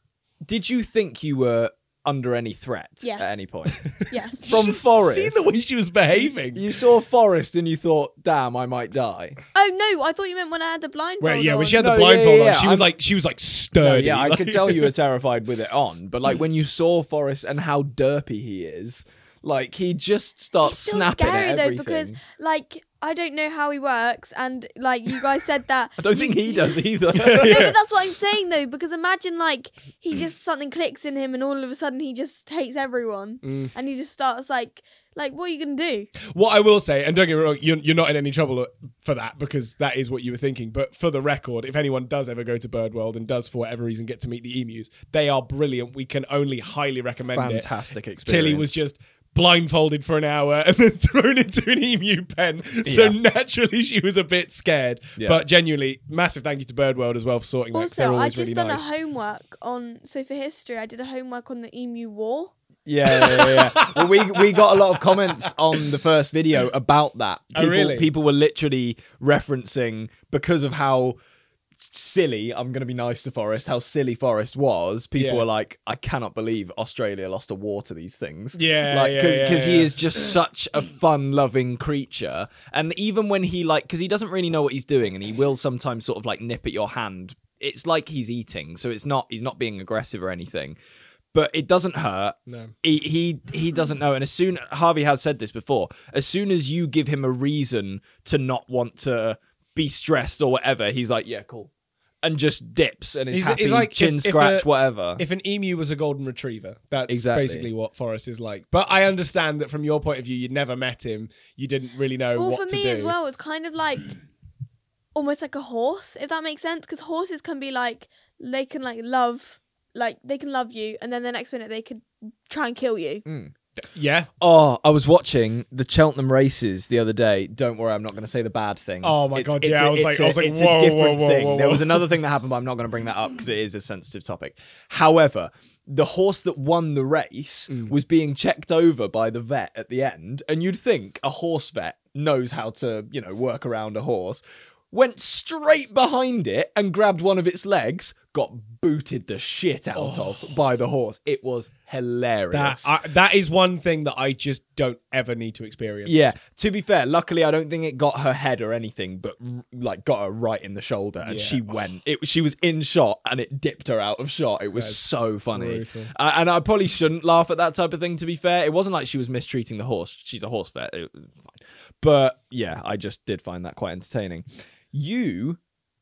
[SPEAKER 2] did you think you were under any threat
[SPEAKER 3] Yes.
[SPEAKER 2] at any point?
[SPEAKER 3] Yes.
[SPEAKER 2] From
[SPEAKER 1] Just
[SPEAKER 2] Forrest.
[SPEAKER 1] See the way she was behaving.
[SPEAKER 2] You saw Forrest and you thought, damn, I might die.
[SPEAKER 3] Oh no, I thought you meant when I had the blindfold
[SPEAKER 1] Well, yeah,
[SPEAKER 3] on.
[SPEAKER 1] when she had
[SPEAKER 2] No,
[SPEAKER 1] the
[SPEAKER 2] yeah,
[SPEAKER 1] blindfold
[SPEAKER 2] yeah, yeah.
[SPEAKER 1] on, she was
[SPEAKER 2] I'm-
[SPEAKER 1] like, she was like
[SPEAKER 2] No,
[SPEAKER 1] sturdy.
[SPEAKER 2] yeah, I
[SPEAKER 1] like-
[SPEAKER 2] could tell you were terrified with it on, but like when you saw Forrest and how derpy he is, like he just starts
[SPEAKER 3] It's still
[SPEAKER 2] snapping
[SPEAKER 3] scary
[SPEAKER 2] at
[SPEAKER 3] though
[SPEAKER 2] everything.
[SPEAKER 3] because like I don't know how he works, and like you guys said that.
[SPEAKER 2] I don't think he does either.
[SPEAKER 3] No, but that's what I'm saying though, because imagine like he just something clicks in him, and all of a sudden he just hates everyone,
[SPEAKER 1] Mm.
[SPEAKER 3] and he just starts like, like what are you gonna do?
[SPEAKER 1] What I will say, and don't get me wrong, you're, you're not in any trouble for that because that is what you were thinking. But for the record, if anyone does ever go to Birdworld and does for whatever reason get to meet the emus, they are brilliant. We can only highly recommend it.
[SPEAKER 2] Fantastic experience.
[SPEAKER 1] Tilly was just blindfolded for an hour and then thrown into an emu pen. So
[SPEAKER 2] Yeah.
[SPEAKER 1] naturally she was a bit scared.
[SPEAKER 2] Yeah.
[SPEAKER 1] But genuinely, massive thank you to Birdworld as well for sorting that. 'cause they're
[SPEAKER 3] Also,
[SPEAKER 1] always
[SPEAKER 3] I've just
[SPEAKER 1] really
[SPEAKER 3] done
[SPEAKER 1] nice.
[SPEAKER 3] a homework on. So for history, I did a homework on the emu war.
[SPEAKER 2] Yeah, yeah, yeah. yeah. Well, we we got a lot of comments on the first video about that.
[SPEAKER 1] Oh,
[SPEAKER 2] People,
[SPEAKER 1] really?
[SPEAKER 2] People were literally referencing because of how silly. I'm going to be nice to Forrest. How silly Forrest was. People
[SPEAKER 1] Yeah.
[SPEAKER 2] were like, I cannot believe Australia lost a war to these things.
[SPEAKER 1] Yeah,
[SPEAKER 2] like
[SPEAKER 1] yeah,
[SPEAKER 2] because
[SPEAKER 1] yeah,
[SPEAKER 2] he
[SPEAKER 1] yeah.
[SPEAKER 2] is just such a fun-loving creature. And even when he like, because he doesn't really know what he's doing, and he will sometimes sort of like nip at your hand. It's like he's eating, so it's not. He's not being aggressive or anything. But it doesn't hurt.
[SPEAKER 1] No.
[SPEAKER 2] He, he he doesn't know. And as soon Harvey has said this before, as soon as you give him a reason to not want to be stressed or whatever, he's like, yeah, cool. And just dips and is
[SPEAKER 1] He's-
[SPEAKER 2] happy,
[SPEAKER 1] he's like,
[SPEAKER 2] chin
[SPEAKER 1] if- if
[SPEAKER 2] scratch,
[SPEAKER 1] a-
[SPEAKER 2] whatever.
[SPEAKER 1] If an emu was a golden retriever, that's
[SPEAKER 2] Exactly.
[SPEAKER 1] basically what Forrest is like. But I understand that from your point of view, you'd never met him. You didn't really know
[SPEAKER 3] Well,
[SPEAKER 1] what
[SPEAKER 3] for
[SPEAKER 1] to
[SPEAKER 3] me
[SPEAKER 1] do.
[SPEAKER 3] as well, it's kind of like almost like a horse, if that makes sense. Because horses can be like they can like love, like they can love you, and then the next minute they could try and kill you.
[SPEAKER 1] Yeah.
[SPEAKER 2] Oh, I was watching the Cheltenham races the other day. Don't worry, I'm not going to say the bad thing.
[SPEAKER 1] Oh my
[SPEAKER 2] It's-
[SPEAKER 1] God,
[SPEAKER 2] it's
[SPEAKER 1] yeah,
[SPEAKER 2] a-
[SPEAKER 1] I was
[SPEAKER 2] it's
[SPEAKER 1] like-
[SPEAKER 2] a-
[SPEAKER 1] I was like,
[SPEAKER 2] it's
[SPEAKER 1] whoa,
[SPEAKER 2] a different
[SPEAKER 1] whoa, whoa,
[SPEAKER 2] thing.
[SPEAKER 1] whoa,
[SPEAKER 2] There
[SPEAKER 1] whoa.
[SPEAKER 2] was another thing that happened, but I'm not going to bring that up because it is a sensitive topic. However, the horse that won the race
[SPEAKER 1] Mm.
[SPEAKER 2] was being checked over by the vet at the end, and you'd think a horse vet knows how to, you know, work around a horse. Went straight behind it and grabbed one of its legs, got booted the shit out of by the horse. It was hilarious.
[SPEAKER 1] That I, that is one thing that I just don't ever need to experience.
[SPEAKER 2] Yeah, to be fair, luckily I don't think it got her head or anything, but r- like got her right in the shoulder, and
[SPEAKER 1] Yeah.
[SPEAKER 2] she went. It she was in shot, and it dipped her out of shot. It was
[SPEAKER 1] That's
[SPEAKER 2] so funny,
[SPEAKER 1] brutal.
[SPEAKER 2] uh, and I probably shouldn't laugh at that type of thing. To be fair, it wasn't like she was mistreating the horse. She's a horse vet, it was fine. But yeah, I just did find that quite entertaining. You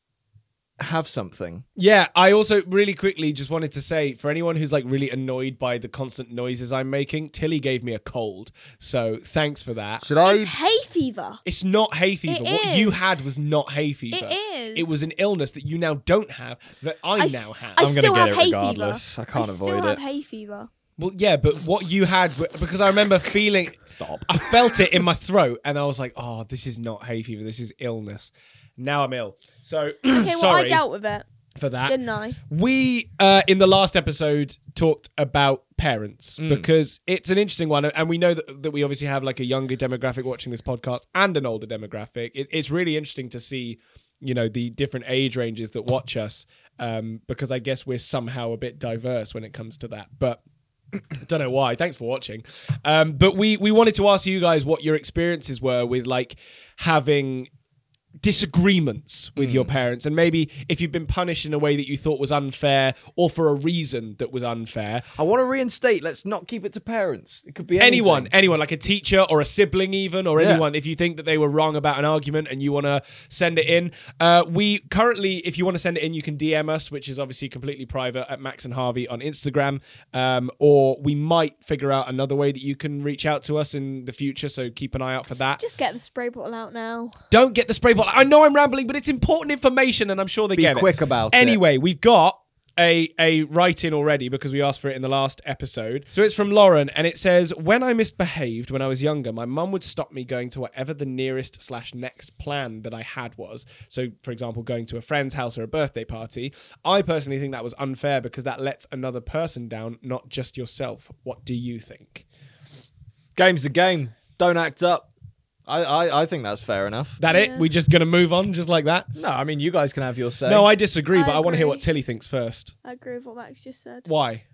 [SPEAKER 2] have something.
[SPEAKER 1] Yeah, I also really quickly just wanted to say for anyone who's like really annoyed by the constant noises I'm making, Tilly gave me a cold. So thanks for that.
[SPEAKER 2] Should
[SPEAKER 3] It's hay fever.
[SPEAKER 1] It's not hay fever.
[SPEAKER 3] It
[SPEAKER 1] What you
[SPEAKER 3] is.
[SPEAKER 1] had was not hay fever.
[SPEAKER 3] It is.
[SPEAKER 1] It was an illness that you now don't have that I,
[SPEAKER 3] I s-
[SPEAKER 1] now have.
[SPEAKER 3] I
[SPEAKER 2] I'm gonna
[SPEAKER 3] still
[SPEAKER 2] get
[SPEAKER 3] have
[SPEAKER 2] it
[SPEAKER 3] hay
[SPEAKER 2] regardless.
[SPEAKER 3] fever.
[SPEAKER 2] I can't
[SPEAKER 3] I
[SPEAKER 2] avoid
[SPEAKER 3] still
[SPEAKER 2] it.
[SPEAKER 3] have hay fever.
[SPEAKER 1] Well, yeah, but what you had, because I remember feeling,
[SPEAKER 2] Stop.
[SPEAKER 1] I felt it in my throat, and I was like, "Oh, this is not hay fever. This is illness." Now I'm ill. So
[SPEAKER 3] Okay, well
[SPEAKER 1] sorry
[SPEAKER 3] I dealt with it,
[SPEAKER 1] for that.
[SPEAKER 3] didn't I?
[SPEAKER 1] We, uh, in the last episode, talked about parents
[SPEAKER 2] Mm.
[SPEAKER 1] because it's an interesting one. And we know that, that we obviously have like a younger demographic watching this podcast and an older demographic. It, it's really interesting to see, you know, the different age ranges that watch us um, because I guess we're somehow a bit diverse when it comes to that. But don't know why. Thanks for watching. Um, but we, we wanted to ask you guys what your experiences were with like having disagreements with your parents, and maybe if you've been punished in a way that you thought was unfair or for a reason that was unfair.
[SPEAKER 2] I want to reinstate. Let's not keep it to parents. It could be
[SPEAKER 1] Anyone,
[SPEAKER 2] anything.
[SPEAKER 1] anyone, like a teacher or a sibling even, or
[SPEAKER 2] Yeah.
[SPEAKER 1] anyone, if you think that they were wrong about an argument and you want to send it in. Uh, we currently, if you want to send it in, you can D M us, which is obviously completely private, at Max and Harvey on Instagram, um, or we might figure out another way that you can reach out to us in the future, so keep an eye out for that.
[SPEAKER 3] Just get the spray bottle out now.
[SPEAKER 1] Don't get the spray bottle. I know I'm rambling, but it's important information, and I'm sure they
[SPEAKER 2] Be
[SPEAKER 1] get
[SPEAKER 2] quick
[SPEAKER 1] it.
[SPEAKER 2] about it.
[SPEAKER 1] Anyway, we've got a a write-in already because we asked for it in the last episode. So it's from Lauren, and it says, when I misbehaved when I was younger, my mum would stop me going to whatever the nearest slash next plan that I had was. So, for example, going to a friend's house or a birthday party. I personally think that was unfair because that lets another person down, not just yourself. What do you think?
[SPEAKER 2] Game's a game. Don't act up. I, I, I think that's fair enough.
[SPEAKER 1] That it? We just gonna move on just like that?
[SPEAKER 2] No, I mean, you guys can have your say.
[SPEAKER 1] No, I disagree,
[SPEAKER 3] I
[SPEAKER 1] but I want to hear
[SPEAKER 3] agree.
[SPEAKER 1] what Tilly thinks first.
[SPEAKER 3] I agree with what Max just said.
[SPEAKER 1] Why?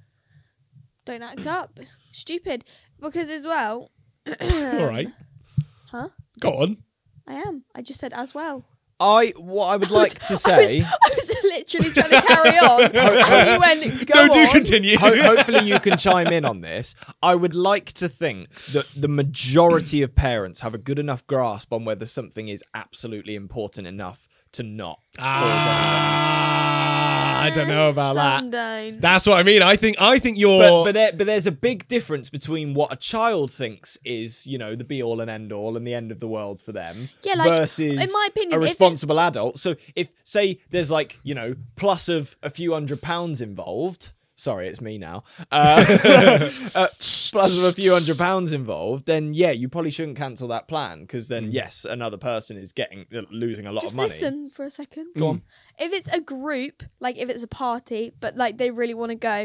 [SPEAKER 3] Don't act up. Stupid. Because as well.
[SPEAKER 1] All right.
[SPEAKER 3] Huh?
[SPEAKER 1] Go on.
[SPEAKER 3] I am. I just said as well.
[SPEAKER 2] I what I would like to
[SPEAKER 3] I
[SPEAKER 2] say.
[SPEAKER 3] was, I was literally trying to carry on. And you went, go
[SPEAKER 1] No, do
[SPEAKER 3] on.
[SPEAKER 1] continue.
[SPEAKER 2] Ho- hopefully you can chime in on this. I would like to think that the majority of parents have a good enough grasp on whether something is absolutely important enough to not
[SPEAKER 1] Ah, I don't know about that.
[SPEAKER 3] Sundown.
[SPEAKER 1] That's what I mean. I think I think you're.
[SPEAKER 2] But but, there, but there's a big difference between what a child thinks is, you know, the be all and end all and the end of the world for them,
[SPEAKER 3] Yeah, like,
[SPEAKER 2] versus
[SPEAKER 3] in my opinion,
[SPEAKER 2] a
[SPEAKER 3] if it-
[SPEAKER 2] responsible adult. So if say there's like, you know, plus of a few hundred pounds involved. Sorry, it's me now. Uh, uh, plus of a few hundred pounds involved, then yeah, you probably shouldn't cancel that plan because then yes, another person is getting uh, losing a lot
[SPEAKER 3] Just
[SPEAKER 2] of money.
[SPEAKER 3] listen for a second.
[SPEAKER 2] Go on.
[SPEAKER 3] If it's a group, like if it's a party, but like they really want to go,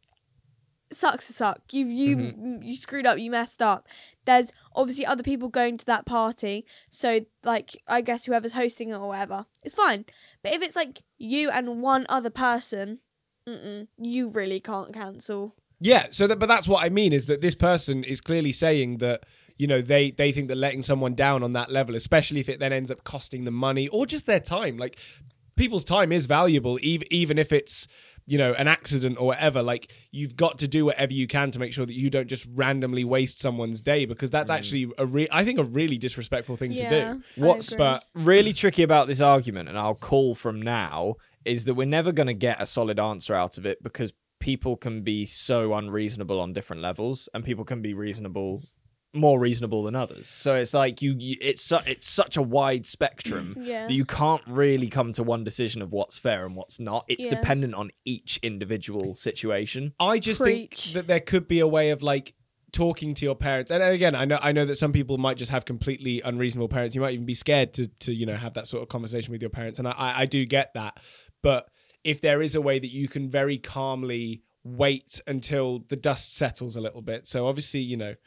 [SPEAKER 3] sucks to suck. You you
[SPEAKER 2] Mm-hmm.
[SPEAKER 3] you screwed up. You messed up. There's obviously other people going to that party, so like I guess whoever's hosting it or whatever, it's fine. But if it's like you and one other person, mm-mm, you really can't cancel.
[SPEAKER 1] Yeah, so that, but that's what I mean is that this person is clearly saying that, you know, they they think that letting someone down on that level, especially if it then ends up costing them money or just their time, like people's time is valuable, even even if it's, you know, an accident or whatever. Like you've got to do whatever you can to make sure that you don't just randomly waste someone's day, because that's actually a re- I think a really disrespectful thing
[SPEAKER 3] Yeah,
[SPEAKER 1] to do.
[SPEAKER 3] I
[SPEAKER 2] What's
[SPEAKER 3] agree.
[SPEAKER 1] But
[SPEAKER 2] really tricky about this argument, and I'll call from now, is that we're never going to get a solid answer out of it because people can be so unreasonable on different levels, and people can be reasonable, more reasonable than others. So it's like you, you it's su- it's such a wide spectrum
[SPEAKER 3] Yeah.
[SPEAKER 2] that you can't really come to one decision of what's fair and what's not. It's
[SPEAKER 3] Yeah.
[SPEAKER 2] dependent on each individual situation.
[SPEAKER 1] I just
[SPEAKER 3] Preach.
[SPEAKER 1] think that there could be a way of like talking to your parents, and again, I know I know that some people might just have completely unreasonable parents. You might even be scared to to you know have that sort of conversation with your parents, and I I, I do get that. But if there is a way that you can very calmly wait until the dust settles a little bit, so obviously you know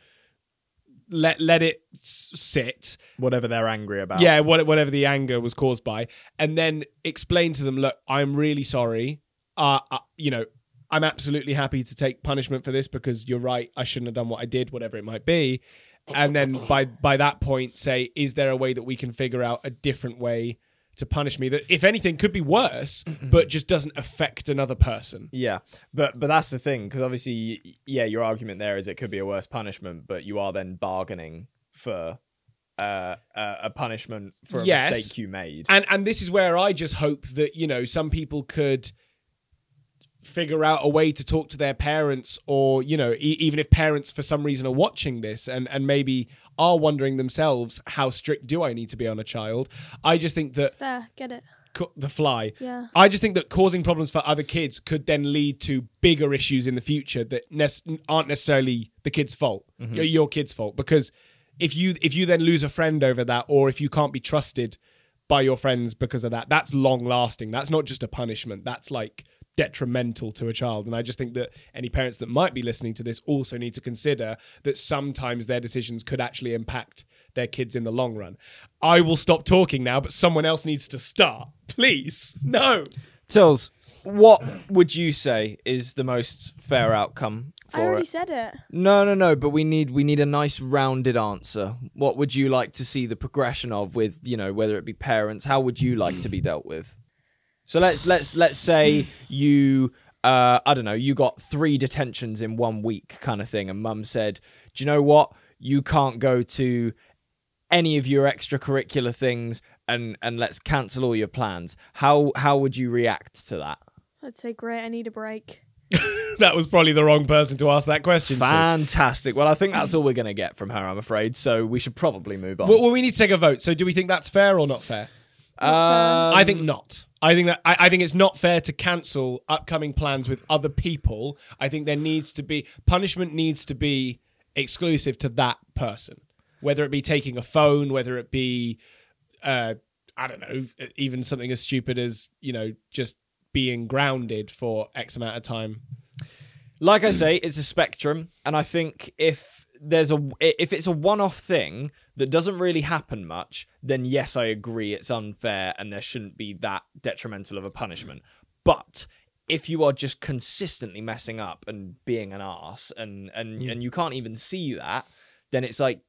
[SPEAKER 1] let let it s- sit.
[SPEAKER 2] Whatever they're angry about.
[SPEAKER 1] Yeah, what, whatever the anger was caused by, and then explain to them, look, I'm really sorry. Uh, uh, you know, I'm absolutely happy to take punishment for this because you're right. I shouldn't have done what I did, whatever it might be. And then by by that point, say, is there a way that we can figure out a different way to punish me that, if anything, could be worse, but just doesn't affect another person?
[SPEAKER 2] Yeah, but but that's the thing, because obviously, yeah, your argument there is it could be a worse punishment, but you are then bargaining for uh, uh, a punishment for a
[SPEAKER 1] Yes.
[SPEAKER 2] mistake you made.
[SPEAKER 1] And and this is where I just hope that, you know, some people could figure out a way to talk to their parents, or, you know, e- even if parents for some reason are watching this and, and maybe are wondering themselves, how strict do I need to be on a child? I just think that
[SPEAKER 3] It's there. Get it.
[SPEAKER 1] ca- the fly.
[SPEAKER 3] Yeah.
[SPEAKER 1] I just think that causing problems for other kids could then lead to bigger issues in the future that ne- aren't necessarily the kid's fault, your, your kid's fault. Because if you if you then lose a friend over that, or if you can't be trusted by your friends because of that, that's long lasting. That's not just a punishment. That's like detrimental to a child. And I just think that any parents that might be listening to this also need to consider that sometimes their decisions could actually impact their kids in the long run. I will stop talking now, but someone else needs to start. Please. No.
[SPEAKER 2] Tills, what would you say is the most fair outcome
[SPEAKER 3] I
[SPEAKER 2] for
[SPEAKER 3] already
[SPEAKER 2] it?
[SPEAKER 3] said it.
[SPEAKER 2] No, no, no, but we need we need a nice rounded answer. What would you like to see the progression of with, you know, whether it be parents, how would you like to be dealt with? So let's let's let's say you uh I don't know, you got three detentions in one week kind of thing, and mum said, "Do you know what? You can't go to any of your extracurricular things, and and let's cancel all your plans." How how would you react to that?
[SPEAKER 3] I'd say great. I need a break.
[SPEAKER 1] That was probably the wrong person to ask that question to.
[SPEAKER 2] Fantastic. Well, I think that's all we're going to get from her, I'm afraid. So we should probably move on.
[SPEAKER 1] Well, well, we need to take a vote. So do we think that's fair or not fair?
[SPEAKER 2] Um,
[SPEAKER 1] I think not. I think that I, I think it's not fair to cancel upcoming plans with other people. I think there needs to be punishment needs to be exclusive to that person, whether it be taking a phone, whether it be, uh, I don't know, even something as stupid as, you know, just being grounded for X amount of time.
[SPEAKER 2] Like I say, it's a spectrum, and I think if there's a if it's a one-off thing that doesn't really happen much, then yes, I agree it's unfair and there shouldn't be that detrimental of a punishment. But if you are just consistently messing up and being an arse, and and, and you can't even see that, then it's like,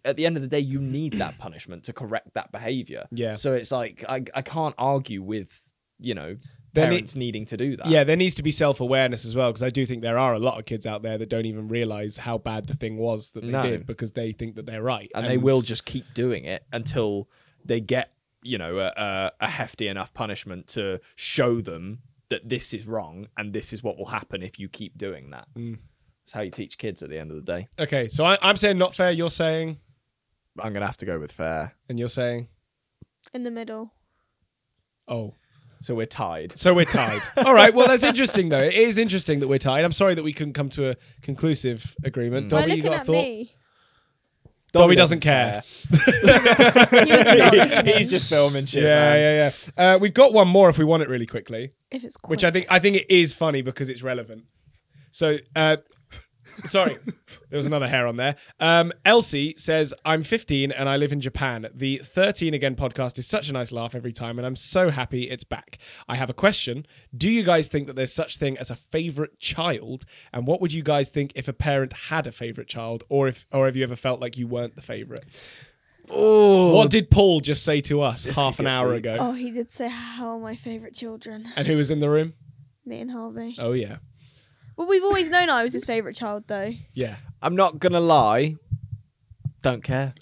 [SPEAKER 2] at the end of the day, you need that punishment to correct that behavior.
[SPEAKER 1] Yeah.
[SPEAKER 2] So it's like I I can't argue with, you know,
[SPEAKER 1] Then
[SPEAKER 2] parents needing to do that.
[SPEAKER 1] Yeah, there needs to be self-awareness as well, because I do think there are a lot of kids out there that don't even realize how bad the thing was that they
[SPEAKER 2] No.
[SPEAKER 1] did because they think that they're right.
[SPEAKER 2] and they will just keep doing it until they get, you know, a, a, a hefty enough punishment to show them that this is wrong and this is what will happen if you keep doing that.
[SPEAKER 1] Mm.
[SPEAKER 2] That's how you teach kids at the end of the day.
[SPEAKER 1] Okay, so I, I'm saying not fair, you're saying,
[SPEAKER 2] I'm gonna have to go with fair.
[SPEAKER 1] and you're saying,
[SPEAKER 3] In the middle.
[SPEAKER 1] oh.
[SPEAKER 2] So we're tied.
[SPEAKER 1] So we're tied. All right, well, that's interesting, though. It is interesting that we're tied. I'm sorry that we couldn't come to a conclusive agreement.
[SPEAKER 2] Mm.
[SPEAKER 3] By
[SPEAKER 1] Dobby, you
[SPEAKER 3] looking
[SPEAKER 1] got a
[SPEAKER 3] at
[SPEAKER 1] thought?
[SPEAKER 3] me.
[SPEAKER 1] Dobby doesn't care.
[SPEAKER 3] He was not listening.
[SPEAKER 2] He's just filming shit.
[SPEAKER 1] Yeah,
[SPEAKER 2] man.
[SPEAKER 1] yeah, yeah. Uh, we've got one more if we want it really quickly,
[SPEAKER 3] If it's quick.
[SPEAKER 1] which I think I think it is funny because it's relevant. So, uh, sorry, there was another hair on there. Um, Elsie says, I'm fifteen and I live in Japan. The thirteen Again podcast is such a nice laugh every time, and I'm so happy it's back. I have a question. Do you guys think that there's such thing as a favorite child? And what would you guys think if a parent had a favorite child, or if, or have you ever felt like you weren't the favorite?
[SPEAKER 2] Oh,
[SPEAKER 1] What did Paul just say to us
[SPEAKER 2] This
[SPEAKER 1] half
[SPEAKER 2] could
[SPEAKER 1] an
[SPEAKER 2] get
[SPEAKER 1] hour
[SPEAKER 2] deep.
[SPEAKER 1] ago?
[SPEAKER 3] Oh, he did say how are my favourite children.
[SPEAKER 1] And who was in the room?
[SPEAKER 3] Me and Harvey.
[SPEAKER 1] Oh, yeah.
[SPEAKER 3] Well, we've always known I was his favourite child, though.
[SPEAKER 1] Yeah.
[SPEAKER 2] I'm not gonna lie. Don't care.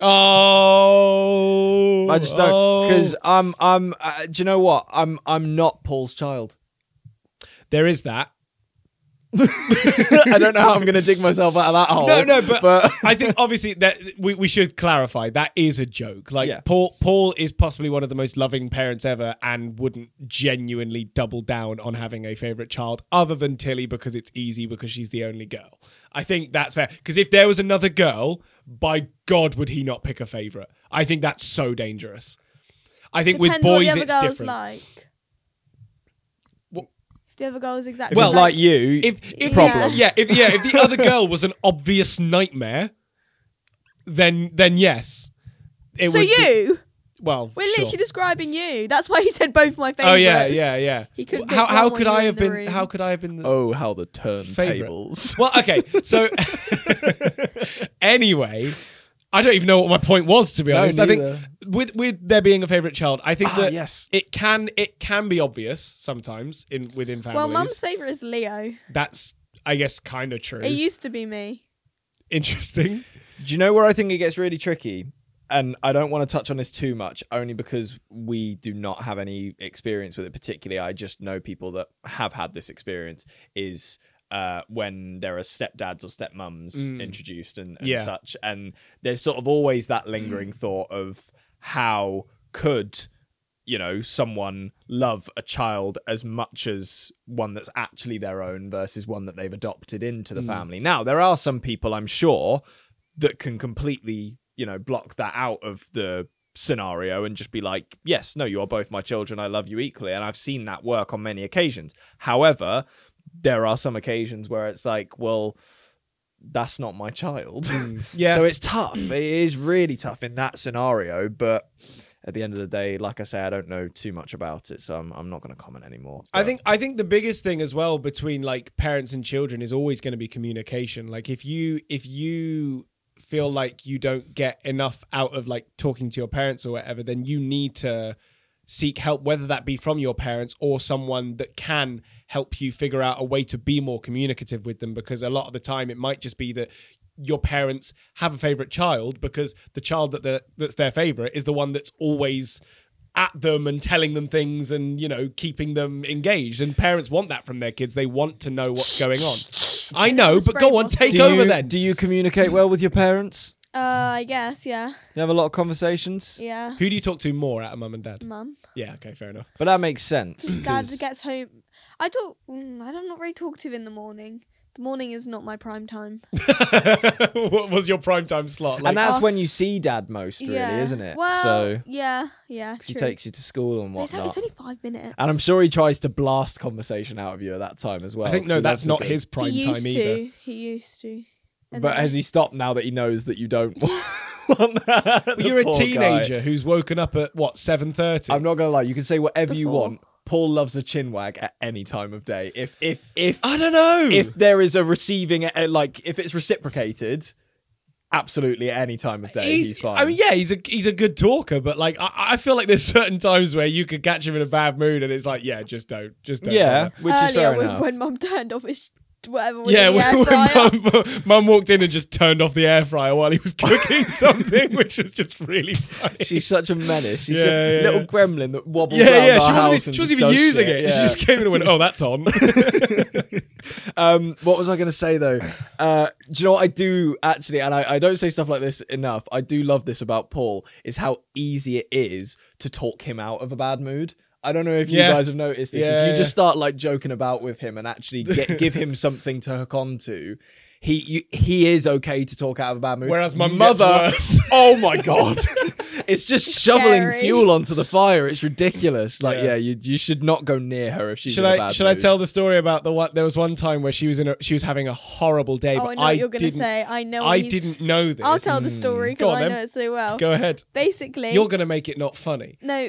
[SPEAKER 1] Oh.
[SPEAKER 2] I just don't because I'm I'm. Uh, do you know what? I'm I'm not Paul's child.
[SPEAKER 1] there is that.
[SPEAKER 2] I don't know how I'm gonna dig myself out of that hole.
[SPEAKER 1] No, no, but,
[SPEAKER 2] but
[SPEAKER 1] I think obviously that we, we should clarify that is a joke. Like
[SPEAKER 2] Yeah.
[SPEAKER 1] Paul Paul is possibly one of the most loving parents ever and wouldn't genuinely double down on having a favorite child other than Tilly because it's easy because she's the only girl. I think that's fair. Because if there was another girl, by God would he not pick a favorite. I think that's so dangerous. I think
[SPEAKER 3] Depends
[SPEAKER 1] with
[SPEAKER 3] what
[SPEAKER 1] boys
[SPEAKER 3] the other
[SPEAKER 1] it's
[SPEAKER 3] girl's
[SPEAKER 1] different.
[SPEAKER 3] like.
[SPEAKER 1] What?
[SPEAKER 3] If the other girl is exactly
[SPEAKER 2] if
[SPEAKER 1] Well,
[SPEAKER 2] it's like you,
[SPEAKER 1] If, if
[SPEAKER 3] Problem.
[SPEAKER 1] Yeah, if yeah, if the other girl was an obvious nightmare, then then yes. It
[SPEAKER 3] So
[SPEAKER 1] would be-
[SPEAKER 3] you?
[SPEAKER 1] well,
[SPEAKER 3] We're
[SPEAKER 1] sure.
[SPEAKER 3] literally describing you. That's why he said both my favourites.
[SPEAKER 1] Oh yeah, yeah, yeah.
[SPEAKER 3] He could
[SPEAKER 1] how
[SPEAKER 3] pick
[SPEAKER 1] how
[SPEAKER 3] one
[SPEAKER 1] could
[SPEAKER 3] when
[SPEAKER 1] I
[SPEAKER 3] you
[SPEAKER 1] have
[SPEAKER 3] were in
[SPEAKER 1] been?
[SPEAKER 3] the
[SPEAKER 1] How
[SPEAKER 3] room.
[SPEAKER 1] could I have been? The,
[SPEAKER 2] oh, how the
[SPEAKER 1] Favourite.
[SPEAKER 2] turntables.
[SPEAKER 1] Well, okay. So anyway, I don't even know what my point was, to be
[SPEAKER 2] No,
[SPEAKER 1] honest. I
[SPEAKER 2] neither.
[SPEAKER 1] think with with there being a favorite child, I think
[SPEAKER 2] Ah,
[SPEAKER 1] that
[SPEAKER 2] yes.
[SPEAKER 1] it can it can be obvious sometimes in within families.
[SPEAKER 3] Well, Mum's favourite is Leo.
[SPEAKER 1] That's I guess kind of true.
[SPEAKER 3] It used to be me.
[SPEAKER 1] Interesting.
[SPEAKER 2] Do you know where I think it gets really tricky? And I don't want to touch on this too much, only because we do not have any experience with it particularly. I just know people that have had this experience is uh, when there are stepdads or stepmums
[SPEAKER 1] Mm.
[SPEAKER 2] introduced and, and
[SPEAKER 1] Yeah.
[SPEAKER 2] such. And there's sort of always that lingering thought of how could, you know, someone love a child as much as one that's actually their own versus one that they've adopted into the
[SPEAKER 1] Mm.
[SPEAKER 2] family. Now, there are some people, I'm sure, that can completely, you know, block that out of the scenario and just be like, yes, no, you are both my children. I love you equally. And I've seen that work on many occasions. However, there are some occasions where it's like, well, that's not my child.
[SPEAKER 1] Yeah.
[SPEAKER 2] So it's tough. It is really tough in that scenario. But at the end of the day, like I say, I don't know too much about it. So I'm, I'm not going to comment anymore.
[SPEAKER 1] I
[SPEAKER 2] But-
[SPEAKER 1] think I think the biggest thing as well between like parents and children is always going to be communication. Like if you if you feel like you don't get enough out of like talking to your parents or whatever, then you need to seek help, whether that be from your parents or someone that can help you figure out a way to be more communicative with them, because a lot of the time it might just be that your parents have a favorite child because the child that they're- that's their favorite is the one that's always at them and telling them things and, you know, keeping them engaged. And parents want that from their kids. They want to know what's going on. I know, but go on, take
[SPEAKER 2] do
[SPEAKER 1] over
[SPEAKER 2] you,
[SPEAKER 1] then.
[SPEAKER 2] Do you communicate well with your parents?
[SPEAKER 3] Uh, I guess, yeah.
[SPEAKER 2] You have a lot of conversations?
[SPEAKER 3] Yeah.
[SPEAKER 1] Who do you talk to more out of mum and dad?
[SPEAKER 3] Mum.
[SPEAKER 1] Yeah, okay, fair enough.
[SPEAKER 2] But that makes sense.
[SPEAKER 3] Dad
[SPEAKER 2] 'cause-
[SPEAKER 3] gets home. I talk. Mm, I'm not very talkative in the morning. The morning is not my prime time.
[SPEAKER 1] What was your prime time slot? Like,
[SPEAKER 2] and that's
[SPEAKER 3] Oh.
[SPEAKER 2] when you see dad most, really,
[SPEAKER 3] yeah.
[SPEAKER 2] isn't it?
[SPEAKER 3] Well,
[SPEAKER 2] so
[SPEAKER 3] yeah, yeah.
[SPEAKER 2] 'cause he
[SPEAKER 3] True.
[SPEAKER 2] takes you to school and
[SPEAKER 3] But it's,
[SPEAKER 2] whatnot.
[SPEAKER 3] it's only five minutes.
[SPEAKER 2] And I'm sure he tries to blast conversation out of you at that time as well.
[SPEAKER 1] I think, no,
[SPEAKER 2] so
[SPEAKER 1] that's
[SPEAKER 2] a
[SPEAKER 1] not
[SPEAKER 2] good-
[SPEAKER 1] his prime
[SPEAKER 3] he
[SPEAKER 1] time
[SPEAKER 3] used
[SPEAKER 1] either.
[SPEAKER 3] to. He used to. And
[SPEAKER 2] But
[SPEAKER 3] then-
[SPEAKER 2] has he stopped now that he knows that you don't want that?
[SPEAKER 1] But
[SPEAKER 2] The
[SPEAKER 1] you're a
[SPEAKER 2] poor guy.
[SPEAKER 1] teenager who's woken up at, what, seven thirty?
[SPEAKER 2] I'm not gonna lie. You can say whatever you
[SPEAKER 3] Before.
[SPEAKER 2] want. Paul loves a chin wag at any time of day. If if if
[SPEAKER 1] I don't know.
[SPEAKER 2] if there is a receiving, uh, like if it's reciprocated, absolutely at any time of day, he's, fine.
[SPEAKER 1] I mean, yeah, he's a he's a good talker, but like I, I feel like there's certain times where you could catch him in a bad mood, and it's like, yeah, just don't, just don't.
[SPEAKER 2] yeah,
[SPEAKER 1] bother.
[SPEAKER 2] which is
[SPEAKER 3] Earlier
[SPEAKER 2] fair
[SPEAKER 3] when,
[SPEAKER 2] enough.
[SPEAKER 3] when Mum turned off his whatever was
[SPEAKER 1] Yeah,
[SPEAKER 3] in the air fryer.
[SPEAKER 1] when, when mum, mum walked in and just turned off the air fryer while he was cooking something, which was just really funny.
[SPEAKER 2] She's such a menace. She's
[SPEAKER 1] Yeah,
[SPEAKER 2] a
[SPEAKER 1] yeah.
[SPEAKER 2] little gremlin that wobbles
[SPEAKER 1] yeah,
[SPEAKER 2] around
[SPEAKER 1] yeah,
[SPEAKER 2] our
[SPEAKER 1] she
[SPEAKER 2] house
[SPEAKER 1] wasn't,
[SPEAKER 2] and
[SPEAKER 1] she wasn't
[SPEAKER 2] just
[SPEAKER 1] even
[SPEAKER 2] does
[SPEAKER 1] using
[SPEAKER 2] shit.
[SPEAKER 1] it.
[SPEAKER 2] Yeah.
[SPEAKER 1] She just came in and went, "Oh, that's on."
[SPEAKER 2] Um, what was I going to say though? Uh, do you know what I do actually? And I, I don't say stuff like this enough. I do love this about Paul is how easy it is to talk him out of a bad mood. I don't know if you
[SPEAKER 1] Yeah.
[SPEAKER 2] guys have noticed this.
[SPEAKER 1] Yeah,
[SPEAKER 2] if you
[SPEAKER 1] yeah.
[SPEAKER 2] just start like joking about with him and actually get, give him something to hook on to, he you, he is okay to talk out of a bad mood.
[SPEAKER 1] Whereas mum
[SPEAKER 2] mother,
[SPEAKER 1] gets worse.
[SPEAKER 2] oh my god, it's just shoveling
[SPEAKER 3] Scary.
[SPEAKER 2] fuel onto the fire. It's ridiculous. Like
[SPEAKER 1] Yeah.
[SPEAKER 2] yeah, you you should not go near her if she's
[SPEAKER 1] Should
[SPEAKER 2] in a
[SPEAKER 1] I
[SPEAKER 2] bad
[SPEAKER 1] should I
[SPEAKER 2] mood.
[SPEAKER 1] tell the story about the one? There was one time where she was in a she was having a horrible day,
[SPEAKER 3] Oh,
[SPEAKER 1] but
[SPEAKER 3] I know
[SPEAKER 1] I
[SPEAKER 3] what you're gonna
[SPEAKER 1] didn't.
[SPEAKER 3] say. I know.
[SPEAKER 1] I
[SPEAKER 3] what he's-
[SPEAKER 1] didn't know this.
[SPEAKER 3] I'll tell the story
[SPEAKER 1] Go
[SPEAKER 3] because
[SPEAKER 1] on
[SPEAKER 3] I
[SPEAKER 1] then.
[SPEAKER 3] know it so well.
[SPEAKER 1] Go ahead.
[SPEAKER 3] Basically,
[SPEAKER 1] You're gonna make it not funny.
[SPEAKER 3] no.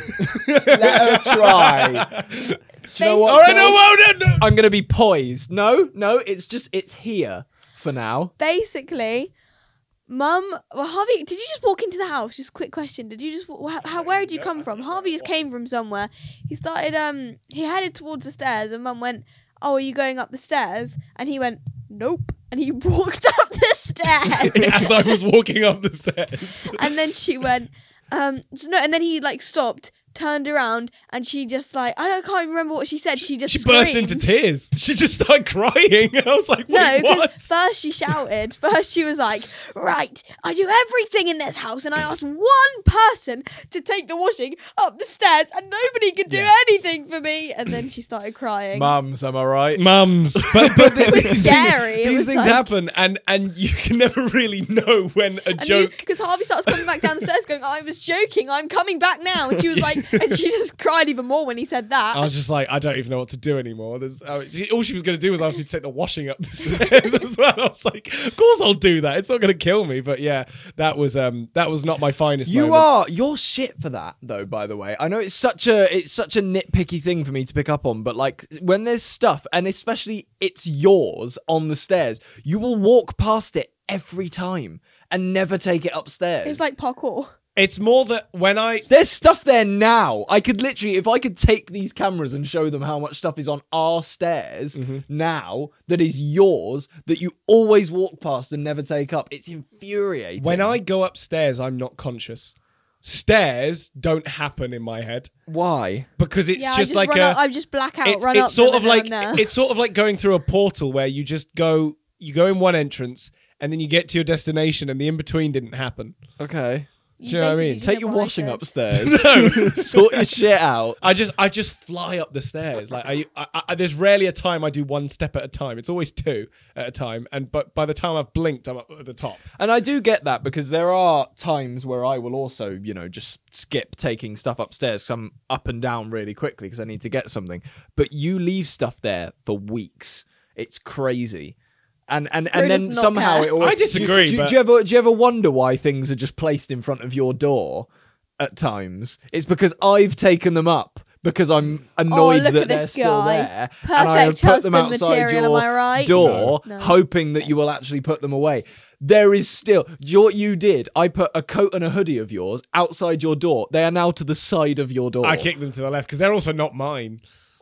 [SPEAKER 2] Let her try. Do you know what?
[SPEAKER 1] All right,
[SPEAKER 2] Phil?
[SPEAKER 1] no, whoa, no, no.
[SPEAKER 2] I'm gonna be poised. No, no, it's just it's here for now.
[SPEAKER 3] Basically, Mum, well, Harvey, did you just walk into the house? Just a quick question. Did you just, how, how where did you come from? Harvey just came from somewhere. He started, um, he headed towards the stairs, and Mum went, "Oh, are you going up the stairs?" And he went, "Nope." And he walked up the stairs.
[SPEAKER 1] As I was walking up the stairs.
[SPEAKER 3] And then she went, um, so no, and then he like stopped, turned around, and she just like, I don't can't even remember what she said. She just
[SPEAKER 1] She burst
[SPEAKER 3] screamed.
[SPEAKER 1] into tears. She just started crying. And I was like,
[SPEAKER 3] No,
[SPEAKER 1] wait,
[SPEAKER 3] because
[SPEAKER 1] what?
[SPEAKER 3] first she shouted. First she was like, "Right, I do everything in this house, and I asked one person to take the washing up the stairs, and nobody could do
[SPEAKER 1] Yeah.
[SPEAKER 3] anything for me." And then she started crying.
[SPEAKER 2] Mums, am I right?
[SPEAKER 1] Mums. But, but the,
[SPEAKER 3] It was
[SPEAKER 1] these
[SPEAKER 3] scary.
[SPEAKER 1] Things,
[SPEAKER 3] It
[SPEAKER 1] these
[SPEAKER 3] was
[SPEAKER 1] things
[SPEAKER 3] like-
[SPEAKER 1] happen, and, and you can never really know when a joke.
[SPEAKER 3] Because Harvey starts coming back down the stairs, going, "I was joking. I'm coming back now." And she was like, and she just cried even more when he said that.
[SPEAKER 1] I was just like, I don't even know what to do anymore. There's, uh, she, all she was going to do was ask me to take the washing up the stairs as well. I was like, of course I'll do that. It's not going to kill me. But yeah, that was um, that was not my finest.
[SPEAKER 2] You
[SPEAKER 1] moment.
[SPEAKER 2] are you're shit for that though, by the way. I know it's such a it's such a nitpicky thing for me to pick up on, but like when there's stuff and especially it's yours on the stairs, you will walk past it every time and never take it upstairs.
[SPEAKER 3] It's like parkour.
[SPEAKER 1] It's more that when I
[SPEAKER 2] there's stuff there now. I could literally, if I could take these cameras and show them how much stuff is on our stairs now that is yours that you always walk past and never take up. It's infuriating.
[SPEAKER 1] when I go upstairs, I'm not conscious. Stairs don't happen in my head
[SPEAKER 2] why?
[SPEAKER 1] because it's
[SPEAKER 3] Yeah, I
[SPEAKER 1] just
[SPEAKER 3] just
[SPEAKER 1] like
[SPEAKER 3] run
[SPEAKER 1] a.
[SPEAKER 3] up, I just black out,
[SPEAKER 1] it's
[SPEAKER 3] run
[SPEAKER 1] it's
[SPEAKER 3] up
[SPEAKER 1] sort
[SPEAKER 3] them
[SPEAKER 1] of
[SPEAKER 3] and
[SPEAKER 1] like
[SPEAKER 3] then I'm there.
[SPEAKER 1] it's sort of like going through a portal where you just go you go in one entrance and then you get to your destination and the in between didn't happen.
[SPEAKER 2] Okay.
[SPEAKER 3] You
[SPEAKER 1] do you know what I
[SPEAKER 3] basically
[SPEAKER 1] mean?
[SPEAKER 3] just
[SPEAKER 2] Take
[SPEAKER 3] did
[SPEAKER 2] your
[SPEAKER 3] what I
[SPEAKER 2] washing
[SPEAKER 3] said.
[SPEAKER 2] upstairs.
[SPEAKER 1] No.
[SPEAKER 2] Sort your shit out.
[SPEAKER 1] I just I just fly up the stairs. Like I, I, I there's rarely a time I do one step at a time. It's always two at a time. And but by the time I've blinked, I'm up at the top.
[SPEAKER 2] And I do get that because there are times where I will also, you know, just skip taking stuff upstairs because I'm up and down really quickly because I need to get something. But you leave stuff there for weeks. It's crazy. And and, and
[SPEAKER 3] Really
[SPEAKER 2] then
[SPEAKER 3] does not
[SPEAKER 2] somehow
[SPEAKER 3] care.
[SPEAKER 2] it always,
[SPEAKER 1] I disagree,
[SPEAKER 2] Do, do,
[SPEAKER 1] but-
[SPEAKER 2] do you ever do you ever wonder why things are just placed in front of your door at times? It's because I've taken them up because I'm annoyed
[SPEAKER 3] Oh, look
[SPEAKER 2] that
[SPEAKER 3] at
[SPEAKER 2] they're
[SPEAKER 3] this
[SPEAKER 2] still
[SPEAKER 3] guy.
[SPEAKER 2] there, and I have
[SPEAKER 3] Perfect
[SPEAKER 2] put them
[SPEAKER 3] husband
[SPEAKER 2] outside
[SPEAKER 3] material,
[SPEAKER 2] your
[SPEAKER 3] am I right?
[SPEAKER 2] door,
[SPEAKER 3] No. No.
[SPEAKER 2] hoping that you will actually put them away. There is still do you know what you did. I put a coat and a hoodie of yours outside your door. They are now to the side of your door.
[SPEAKER 1] I kick them to the left because they're also not mine.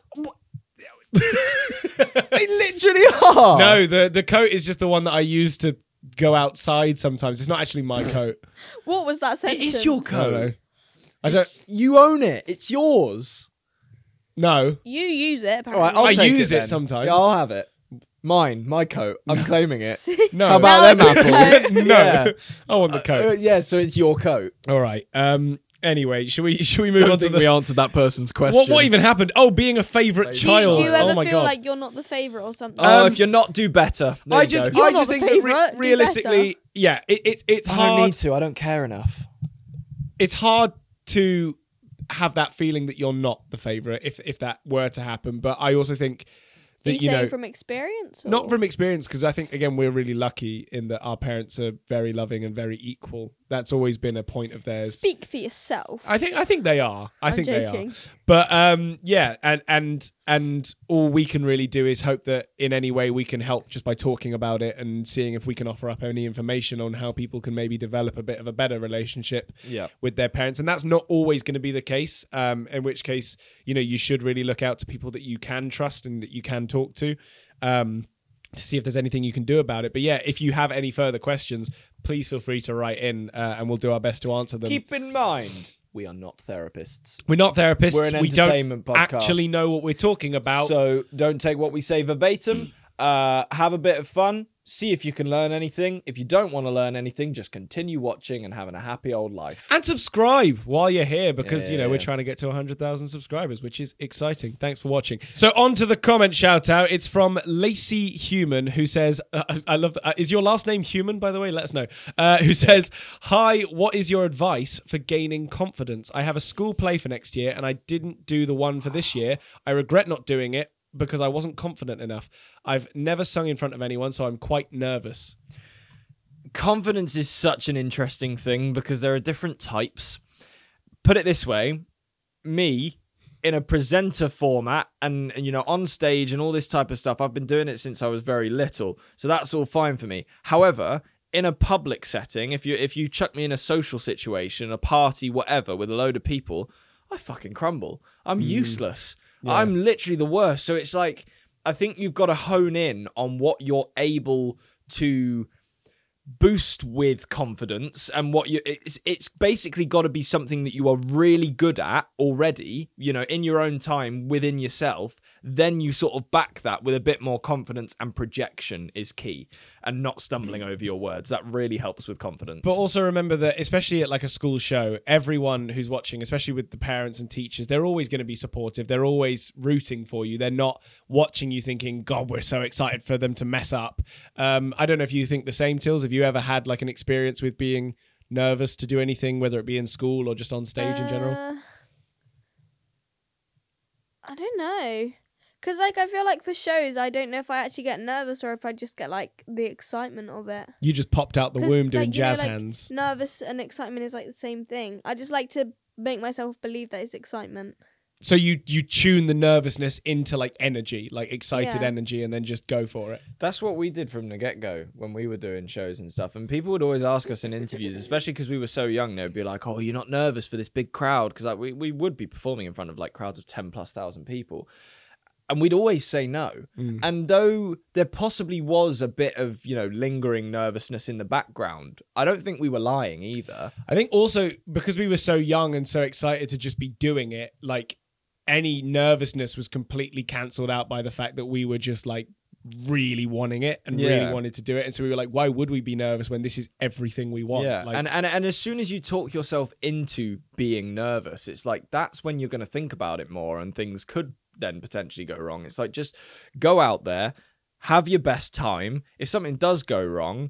[SPEAKER 2] They literally are.
[SPEAKER 1] No, the the coat is just the one that I use to go outside sometimes. It's not actually my coat.
[SPEAKER 3] What was that
[SPEAKER 2] it
[SPEAKER 3] sentence?
[SPEAKER 2] is your
[SPEAKER 1] I don't
[SPEAKER 2] coat.
[SPEAKER 1] know. I don't
[SPEAKER 2] It's- you own it. It's yours.
[SPEAKER 1] no.
[SPEAKER 3] You use it,
[SPEAKER 2] All
[SPEAKER 3] apparently.
[SPEAKER 2] right, I'll
[SPEAKER 1] I
[SPEAKER 2] take
[SPEAKER 1] use it
[SPEAKER 2] then.
[SPEAKER 1] sometimes.
[SPEAKER 2] Yeah, I'll have it. Mine, my coat. I'm claiming it.
[SPEAKER 1] No.
[SPEAKER 2] How about
[SPEAKER 3] Now
[SPEAKER 2] them
[SPEAKER 3] it's his
[SPEAKER 2] apples?
[SPEAKER 3] coat.
[SPEAKER 1] no.
[SPEAKER 2] Yeah.
[SPEAKER 1] I want the coat.
[SPEAKER 2] Uh, yeah, so it's your coat.
[SPEAKER 1] All right. Um. Anyway, should we should we
[SPEAKER 2] I
[SPEAKER 1] move
[SPEAKER 2] don't
[SPEAKER 1] on to
[SPEAKER 2] think
[SPEAKER 1] the
[SPEAKER 2] we answered that person's question.
[SPEAKER 1] what what even happened? Oh, being a favorite
[SPEAKER 3] do, you,
[SPEAKER 1] child.
[SPEAKER 3] do you ever
[SPEAKER 1] oh my
[SPEAKER 3] feel
[SPEAKER 1] god.
[SPEAKER 3] like you're not the favourite or something?
[SPEAKER 2] Oh,
[SPEAKER 1] Um,
[SPEAKER 2] if you're not, do better. There
[SPEAKER 1] I
[SPEAKER 2] you
[SPEAKER 1] just
[SPEAKER 2] go.
[SPEAKER 3] You're
[SPEAKER 1] I
[SPEAKER 3] not
[SPEAKER 1] just
[SPEAKER 3] the
[SPEAKER 1] think
[SPEAKER 3] favourite,
[SPEAKER 1] that
[SPEAKER 3] do
[SPEAKER 1] re- realistically, yeah, it, it's it's
[SPEAKER 2] I
[SPEAKER 1] hard.
[SPEAKER 2] don't need to. I don't care enough.
[SPEAKER 1] It's hard to have that feeling that you're not the favorite if if that were to happen. But I also think
[SPEAKER 3] Are
[SPEAKER 1] that
[SPEAKER 3] you,
[SPEAKER 1] you
[SPEAKER 3] saying
[SPEAKER 1] know
[SPEAKER 3] from experience? Or?
[SPEAKER 1] not from experience because I think again we're really lucky in that our parents are very loving and very equal That's always been a point of theirs.
[SPEAKER 3] Speak for yourself.
[SPEAKER 1] I think I think they are. I
[SPEAKER 3] I'm
[SPEAKER 1] think
[SPEAKER 3] joking.
[SPEAKER 1] they are. But um, yeah, and and and all we can really do is hope that in any way we can help just by talking about it and seeing if we can offer up any information on how people can maybe develop a bit of a better relationship
[SPEAKER 2] Yeah.
[SPEAKER 1] with their parents. And that's not always going to be the case. Um, in which case, you know, you should really look out to people that you can trust and that you can talk to. Um, to see if there's anything you can do about it. But yeah, if you have any further questions, please feel free to write in uh, and we'll do our best to answer them.
[SPEAKER 2] Keep in mind, we are not therapists.
[SPEAKER 1] We're not therapists.
[SPEAKER 2] We're an
[SPEAKER 1] we don't
[SPEAKER 2] entertainment podcast.
[SPEAKER 1] actually know what we're talking about.
[SPEAKER 2] So don't take what we say verbatim. Uh, have a bit of fun. See if you can learn anything. If you don't want to learn anything, just continue watching and having a happy old life.
[SPEAKER 1] And subscribe while you're here because,
[SPEAKER 2] Yeah,
[SPEAKER 1] you know,
[SPEAKER 2] yeah,
[SPEAKER 1] we're
[SPEAKER 2] yeah.
[SPEAKER 1] trying to get to one hundred thousand subscribers, which is exciting. Thanks for watching. So on to the comment shout out. It's from Lacey Human who says, uh, I love that. Uh, is your last name Human, by the way? Let us know. Uh, who says, hi, what is your advice for gaining confidence? I have a school play for next year and I didn't do the one for this year. I regret not doing it because I wasn't confident enough. I've never sung in front of anyone, so I'm quite nervous.
[SPEAKER 2] Confidence is such an interesting thing because there are different types. Put it this way, me in a presenter format and, and you know on stage and all this type of stuff, I've been doing it since I was very little, so that's all fine for me. However, in a public setting, if you if you chuck me in a social situation, a party, whatever, with a load of people, I fucking crumble. I'm useless.
[SPEAKER 1] Yeah.
[SPEAKER 2] I'm literally the worst. So it's like, I think you've got to hone in on what you're able to boost with confidence and what you it's, it's basically got to be something that you are really good at already, you know, in your own time within yourself. Then you sort of back that with a bit more confidence, and projection is key, and not stumbling over your words. That really helps with confidence.
[SPEAKER 1] But also remember that, especially at like a school show, everyone who's watching, especially with the parents and teachers, they're always going to be supportive. They're always rooting for you. They're not watching you thinking, God, we're so excited for them to mess up. Um, I don't know if you think the same, Tills. Have you ever had like an experience with being nervous to do anything, whether it be in school or just on stage in general?
[SPEAKER 3] Uh, I don't know. Because, like, I feel like for shows, I don't know if I actually get nervous or if I just get, like, the excitement of it.
[SPEAKER 1] You just popped out the
[SPEAKER 3] 'Cause,
[SPEAKER 1] womb doing
[SPEAKER 3] like, you know,
[SPEAKER 1] jazz
[SPEAKER 3] like,
[SPEAKER 1] hands.
[SPEAKER 3] Nervous and excitement is, like, the same thing. I just like to make myself believe that it's excitement.
[SPEAKER 1] So you you tune the nervousness into like energy, like excited
[SPEAKER 3] Yeah.
[SPEAKER 1] energy, and then just go for it.
[SPEAKER 2] That's what we did from the get-go when we were doing shows and stuff. And people would always ask us in interviews, especially because we were so young, they'd be like, oh, you're not nervous for this big crowd? Because like, we, we would be performing in front of like crowds of ten plus thousand people. And we'd always say no.
[SPEAKER 1] Mm.
[SPEAKER 2] And though there possibly was a bit of, you know, lingering nervousness in the background, I don't think we were lying either.
[SPEAKER 1] I think also because we were so young and so excited to just be doing it, like any nervousness was completely cancelled out by the fact that we were just like really wanting it and
[SPEAKER 2] Yeah.
[SPEAKER 1] really wanted to do it. And so we were like, why would we be nervous when this is everything we want?
[SPEAKER 2] Yeah,
[SPEAKER 1] Like,
[SPEAKER 2] and, and and as soon as you talk yourself into being nervous, it's like that's when you're going to think about it more, and things could then potentially go wrong. It's like just go out there, have your best time. If something does go wrong,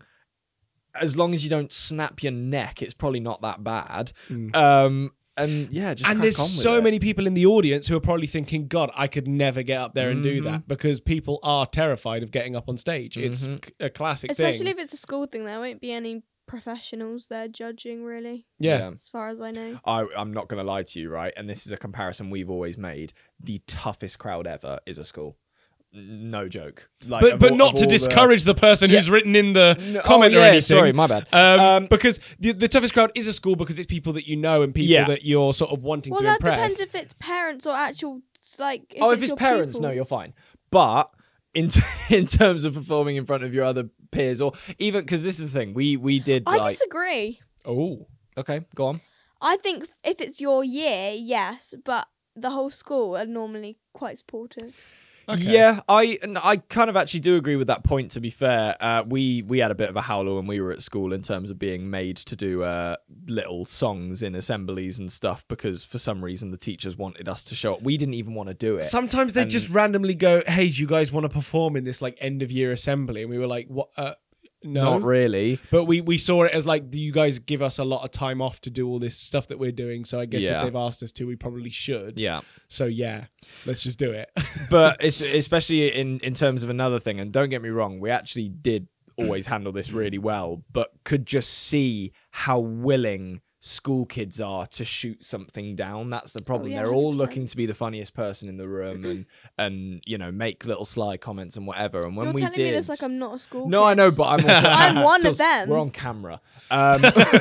[SPEAKER 2] as long as you don't snap your neck, it's probably not that bad.
[SPEAKER 1] Mm.
[SPEAKER 2] Um, and yeah, just
[SPEAKER 1] and
[SPEAKER 2] crack
[SPEAKER 1] there's
[SPEAKER 2] on with
[SPEAKER 1] so
[SPEAKER 2] it.
[SPEAKER 1] many people in the audience who are probably thinking, God, I could never get up there and do
[SPEAKER 2] Mhm.
[SPEAKER 1] that, because people are terrified of getting up on stage. It's
[SPEAKER 2] Mhm.
[SPEAKER 1] c- a classic
[SPEAKER 3] Especially
[SPEAKER 1] thing.
[SPEAKER 3] if it's a school thing, there won't be any professionals there judging, really,
[SPEAKER 1] Yeah.
[SPEAKER 3] as far as I know.
[SPEAKER 2] I, I'm not going to lie to you, right? And this is a comparison we've always made. The toughest crowd ever is a school. N- No joke. Like,
[SPEAKER 1] But
[SPEAKER 2] of
[SPEAKER 1] but
[SPEAKER 2] all-
[SPEAKER 1] not
[SPEAKER 2] of
[SPEAKER 1] to
[SPEAKER 2] all the-
[SPEAKER 1] discourage the person
[SPEAKER 2] Yeah.
[SPEAKER 1] who's written in the
[SPEAKER 2] No-
[SPEAKER 1] comment
[SPEAKER 2] oh,
[SPEAKER 1] or
[SPEAKER 2] yeah,
[SPEAKER 1] anything.
[SPEAKER 2] sorry, my bad.
[SPEAKER 1] Um,
[SPEAKER 2] Um,
[SPEAKER 1] because the, the toughest crowd is a school because it's people that you know and people
[SPEAKER 2] Yeah.
[SPEAKER 1] that you're sort of wanting
[SPEAKER 3] Well,
[SPEAKER 1] to
[SPEAKER 3] that
[SPEAKER 1] impress.
[SPEAKER 3] depends if it's parents or actual, like. If
[SPEAKER 2] oh,
[SPEAKER 3] it's
[SPEAKER 2] if it's
[SPEAKER 3] your
[SPEAKER 2] parents,
[SPEAKER 3] people.
[SPEAKER 2] no, you're fine. But in t- in terms of performing in front of your other peers, or even because this is the thing, we we did
[SPEAKER 3] I
[SPEAKER 2] like.
[SPEAKER 3] disagree.
[SPEAKER 1] Oh,
[SPEAKER 2] Okay, go on.
[SPEAKER 3] I think if it's your year, yes, but the whole school are normally quite supportive.
[SPEAKER 1] okay.
[SPEAKER 2] Yeah, I and I kind of actually do agree with that point. To be fair, uh, we we had a bit of a howler when we were at school in terms of being made to do uh, little songs in assemblies and stuff because for some reason the teachers wanted us to show up. We didn't even want to do it.
[SPEAKER 1] Sometimes they
[SPEAKER 2] And-
[SPEAKER 1] just randomly go, "Hey, do you guys want to perform in this like end of year assembly?" And we were like, "What? Uh, no,
[SPEAKER 2] Not really.
[SPEAKER 1] But we, we saw it as like, you guys give us a lot of time off to do all this stuff that we're doing. So I guess
[SPEAKER 2] Yeah.
[SPEAKER 1] if they've asked us to, we probably should.
[SPEAKER 2] Yeah.
[SPEAKER 1] So yeah, let's just do it.
[SPEAKER 2] But it's especially in in terms of another thing, and don't get me wrong, we actually did always handle this really well, but could just see how willing school kids are to shoot something down. That's the problem.
[SPEAKER 3] Oh, yeah,
[SPEAKER 2] They're all
[SPEAKER 3] one hundred percent.
[SPEAKER 2] looking to be the funniest person in the room and and you know make little sly comments and whatever. And when
[SPEAKER 3] You're
[SPEAKER 2] we
[SPEAKER 3] telling
[SPEAKER 2] did,
[SPEAKER 3] me this like I'm not a school
[SPEAKER 2] no,
[SPEAKER 3] kid.
[SPEAKER 2] I know, but I'm also
[SPEAKER 3] I'm one
[SPEAKER 2] so
[SPEAKER 3] of them.
[SPEAKER 2] We're on camera. Um,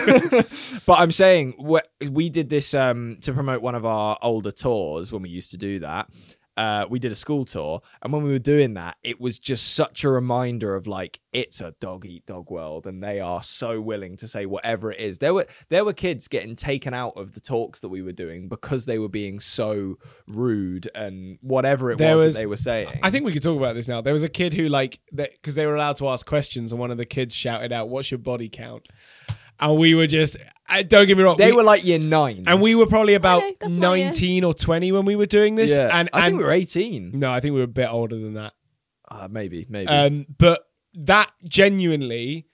[SPEAKER 2] but I'm saying we, we did this um, to promote one of our older tours when we used to do that. Uh, we did a school tour, and when we were doing that, it was just such a reminder of like it's a dog eat dog world, and they are so willing to say whatever it is. There were there were kids getting taken out of the talks that we were doing because they were being so rude and whatever it
[SPEAKER 1] There
[SPEAKER 2] was,
[SPEAKER 1] was-
[SPEAKER 2] that they were saying.
[SPEAKER 1] I think we could talk about this now. There was a kid who, like, because they were allowed to ask questions, and one of the kids shouted out, "What's your body count?" And we were just, uh, don't get me wrong,
[SPEAKER 2] they
[SPEAKER 1] we-
[SPEAKER 2] were like year nine,
[SPEAKER 1] and we were probably about
[SPEAKER 3] know, that's my year.
[SPEAKER 1] nineteen or twenty when we were doing this.
[SPEAKER 2] Yeah,
[SPEAKER 1] and,
[SPEAKER 2] I think
[SPEAKER 1] and-
[SPEAKER 2] we were eighteen.
[SPEAKER 1] No, I think we were a bit older than that.
[SPEAKER 2] Uh, maybe, maybe.
[SPEAKER 1] Um, but that genuinely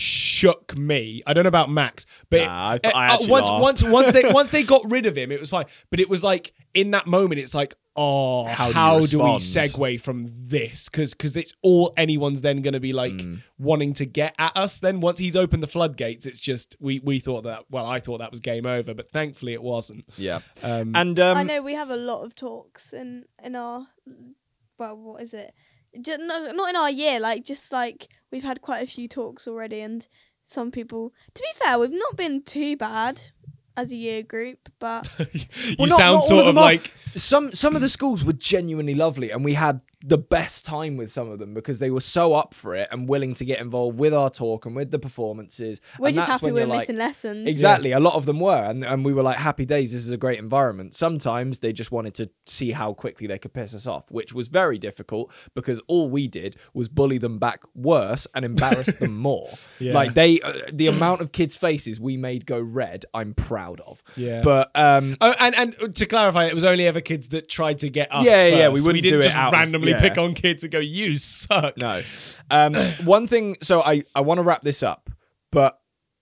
[SPEAKER 1] shook me. I don't know about Max, but
[SPEAKER 2] Nah, I-
[SPEAKER 1] it-
[SPEAKER 2] I
[SPEAKER 1] uh,
[SPEAKER 2] actually
[SPEAKER 1] once
[SPEAKER 2] laughed.
[SPEAKER 1] once once they once they got rid of him, it was fine. But it was like in that moment, it's like, oh,
[SPEAKER 2] How
[SPEAKER 1] how,
[SPEAKER 2] do you
[SPEAKER 1] do, we
[SPEAKER 2] respond?
[SPEAKER 1] segue from this? Because because it's all anyone's then going to be like
[SPEAKER 2] Mm.
[SPEAKER 1] wanting to get at us. Then once he's opened the floodgates, it's just we we thought that. Well, I thought that was game over, but thankfully it wasn't.
[SPEAKER 2] yeah.
[SPEAKER 1] Um,
[SPEAKER 2] And um,
[SPEAKER 3] I know we have a lot of talks in in our well, what is it? Just, no, not in our year. Like just like we've had quite a few talks already, and some people. To be fair, we've not been too bad as a year group, but
[SPEAKER 1] you
[SPEAKER 2] Well, not-
[SPEAKER 1] sound
[SPEAKER 2] not all
[SPEAKER 1] sort
[SPEAKER 2] of
[SPEAKER 1] of
[SPEAKER 2] them are.
[SPEAKER 1] like.
[SPEAKER 2] some some of the schools were genuinely lovely, and we had the best time with some of them because they were so up for it and willing to get involved with our talk and with the performances.
[SPEAKER 3] we're
[SPEAKER 2] and
[SPEAKER 3] just
[SPEAKER 2] that's
[SPEAKER 3] happy
[SPEAKER 2] when
[SPEAKER 3] we're
[SPEAKER 2] you're like,
[SPEAKER 3] missing lessons.
[SPEAKER 2] Exactly. A lot of them were. And, and we were like, happy days. This is a great environment. Sometimes they just wanted to see how quickly they could piss us off, which was very difficult because all we did was bully them back worse and embarrass them more.
[SPEAKER 1] Yeah.
[SPEAKER 2] Like they, uh, the amount of kids' faces we made go red, I'm proud of.
[SPEAKER 1] Yeah.
[SPEAKER 2] But, um,
[SPEAKER 1] Oh, and, and to clarify, it was only ever kids that tried to get us.
[SPEAKER 2] Yeah, yeah,
[SPEAKER 1] first.
[SPEAKER 2] we wouldn't
[SPEAKER 1] didn't
[SPEAKER 2] do it
[SPEAKER 1] just
[SPEAKER 2] out of-
[SPEAKER 1] randomly
[SPEAKER 2] yeah.
[SPEAKER 1] pick on kids and go, "You suck."
[SPEAKER 2] No. Um, one thing, so I, I want to wrap this up, but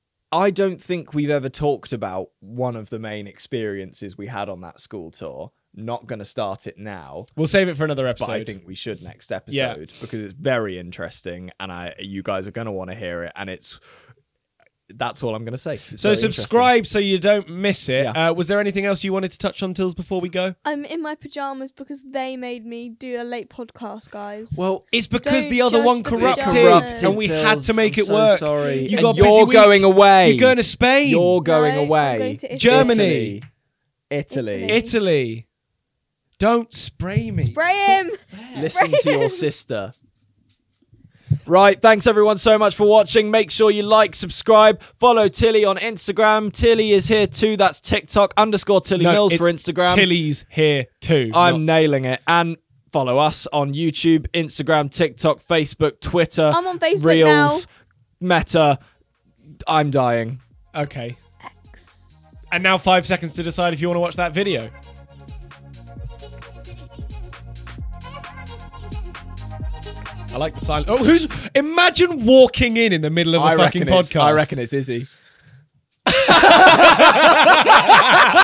[SPEAKER 2] I don't think we've ever talked about one of the main experiences we had on that school tour. Not going to start it now,
[SPEAKER 1] We'll save it for another episode.
[SPEAKER 2] but I think we should next episode because it's very interesting and I you guys are going to want to hear it. And it's that's all I'm going to say. It's
[SPEAKER 1] so.
[SPEAKER 2] very
[SPEAKER 1] Subscribe so you don't miss it.
[SPEAKER 2] Yeah.
[SPEAKER 1] Uh, was there anything else you wanted to touch on, Tills, before we go?
[SPEAKER 3] I'm in my pajamas because they made me do a late podcast, guys.
[SPEAKER 2] Well,
[SPEAKER 1] It's because
[SPEAKER 3] Don't
[SPEAKER 1] the other
[SPEAKER 3] judge
[SPEAKER 1] one
[SPEAKER 3] the
[SPEAKER 1] corrupted,
[SPEAKER 3] pajamas.
[SPEAKER 1] and we had to make
[SPEAKER 2] I'm
[SPEAKER 1] it
[SPEAKER 2] so
[SPEAKER 1] work.
[SPEAKER 2] Sorry,
[SPEAKER 1] You
[SPEAKER 2] And
[SPEAKER 1] got a busy
[SPEAKER 2] you're
[SPEAKER 1] week.
[SPEAKER 2] going away.
[SPEAKER 1] You're going to Spain.
[SPEAKER 2] You're going
[SPEAKER 3] No, I'm
[SPEAKER 2] away.
[SPEAKER 3] going to Italy.
[SPEAKER 1] Germany.
[SPEAKER 2] Italy.
[SPEAKER 3] Italy.
[SPEAKER 1] Italy. Don't spray me.
[SPEAKER 3] Spray him.
[SPEAKER 2] Listen
[SPEAKER 3] Spray
[SPEAKER 2] to your
[SPEAKER 3] him.
[SPEAKER 2] sister. Right, thanks everyone so much for watching. Make sure you like, subscribe, follow Tilly on Instagram. Tilly is here too. That's TikTok underscore Tilly
[SPEAKER 1] No,
[SPEAKER 2] Mills
[SPEAKER 1] it's
[SPEAKER 2] for Instagram.
[SPEAKER 1] Tilly's here too.
[SPEAKER 2] I'm
[SPEAKER 1] not-
[SPEAKER 2] nailing it. And follow us on YouTube, Instagram, TikTok, Facebook, Twitter.
[SPEAKER 3] I'm on Facebook
[SPEAKER 2] Reels, Meta. I'm dying.
[SPEAKER 1] okay. And now five seconds to decide if you want to watch that video. I like the silence. Oh, who's? Imagine walking in in the middle of a
[SPEAKER 2] I
[SPEAKER 1] fucking
[SPEAKER 2] reckon it's,
[SPEAKER 1] podcast.
[SPEAKER 2] I reckon it's Izzy.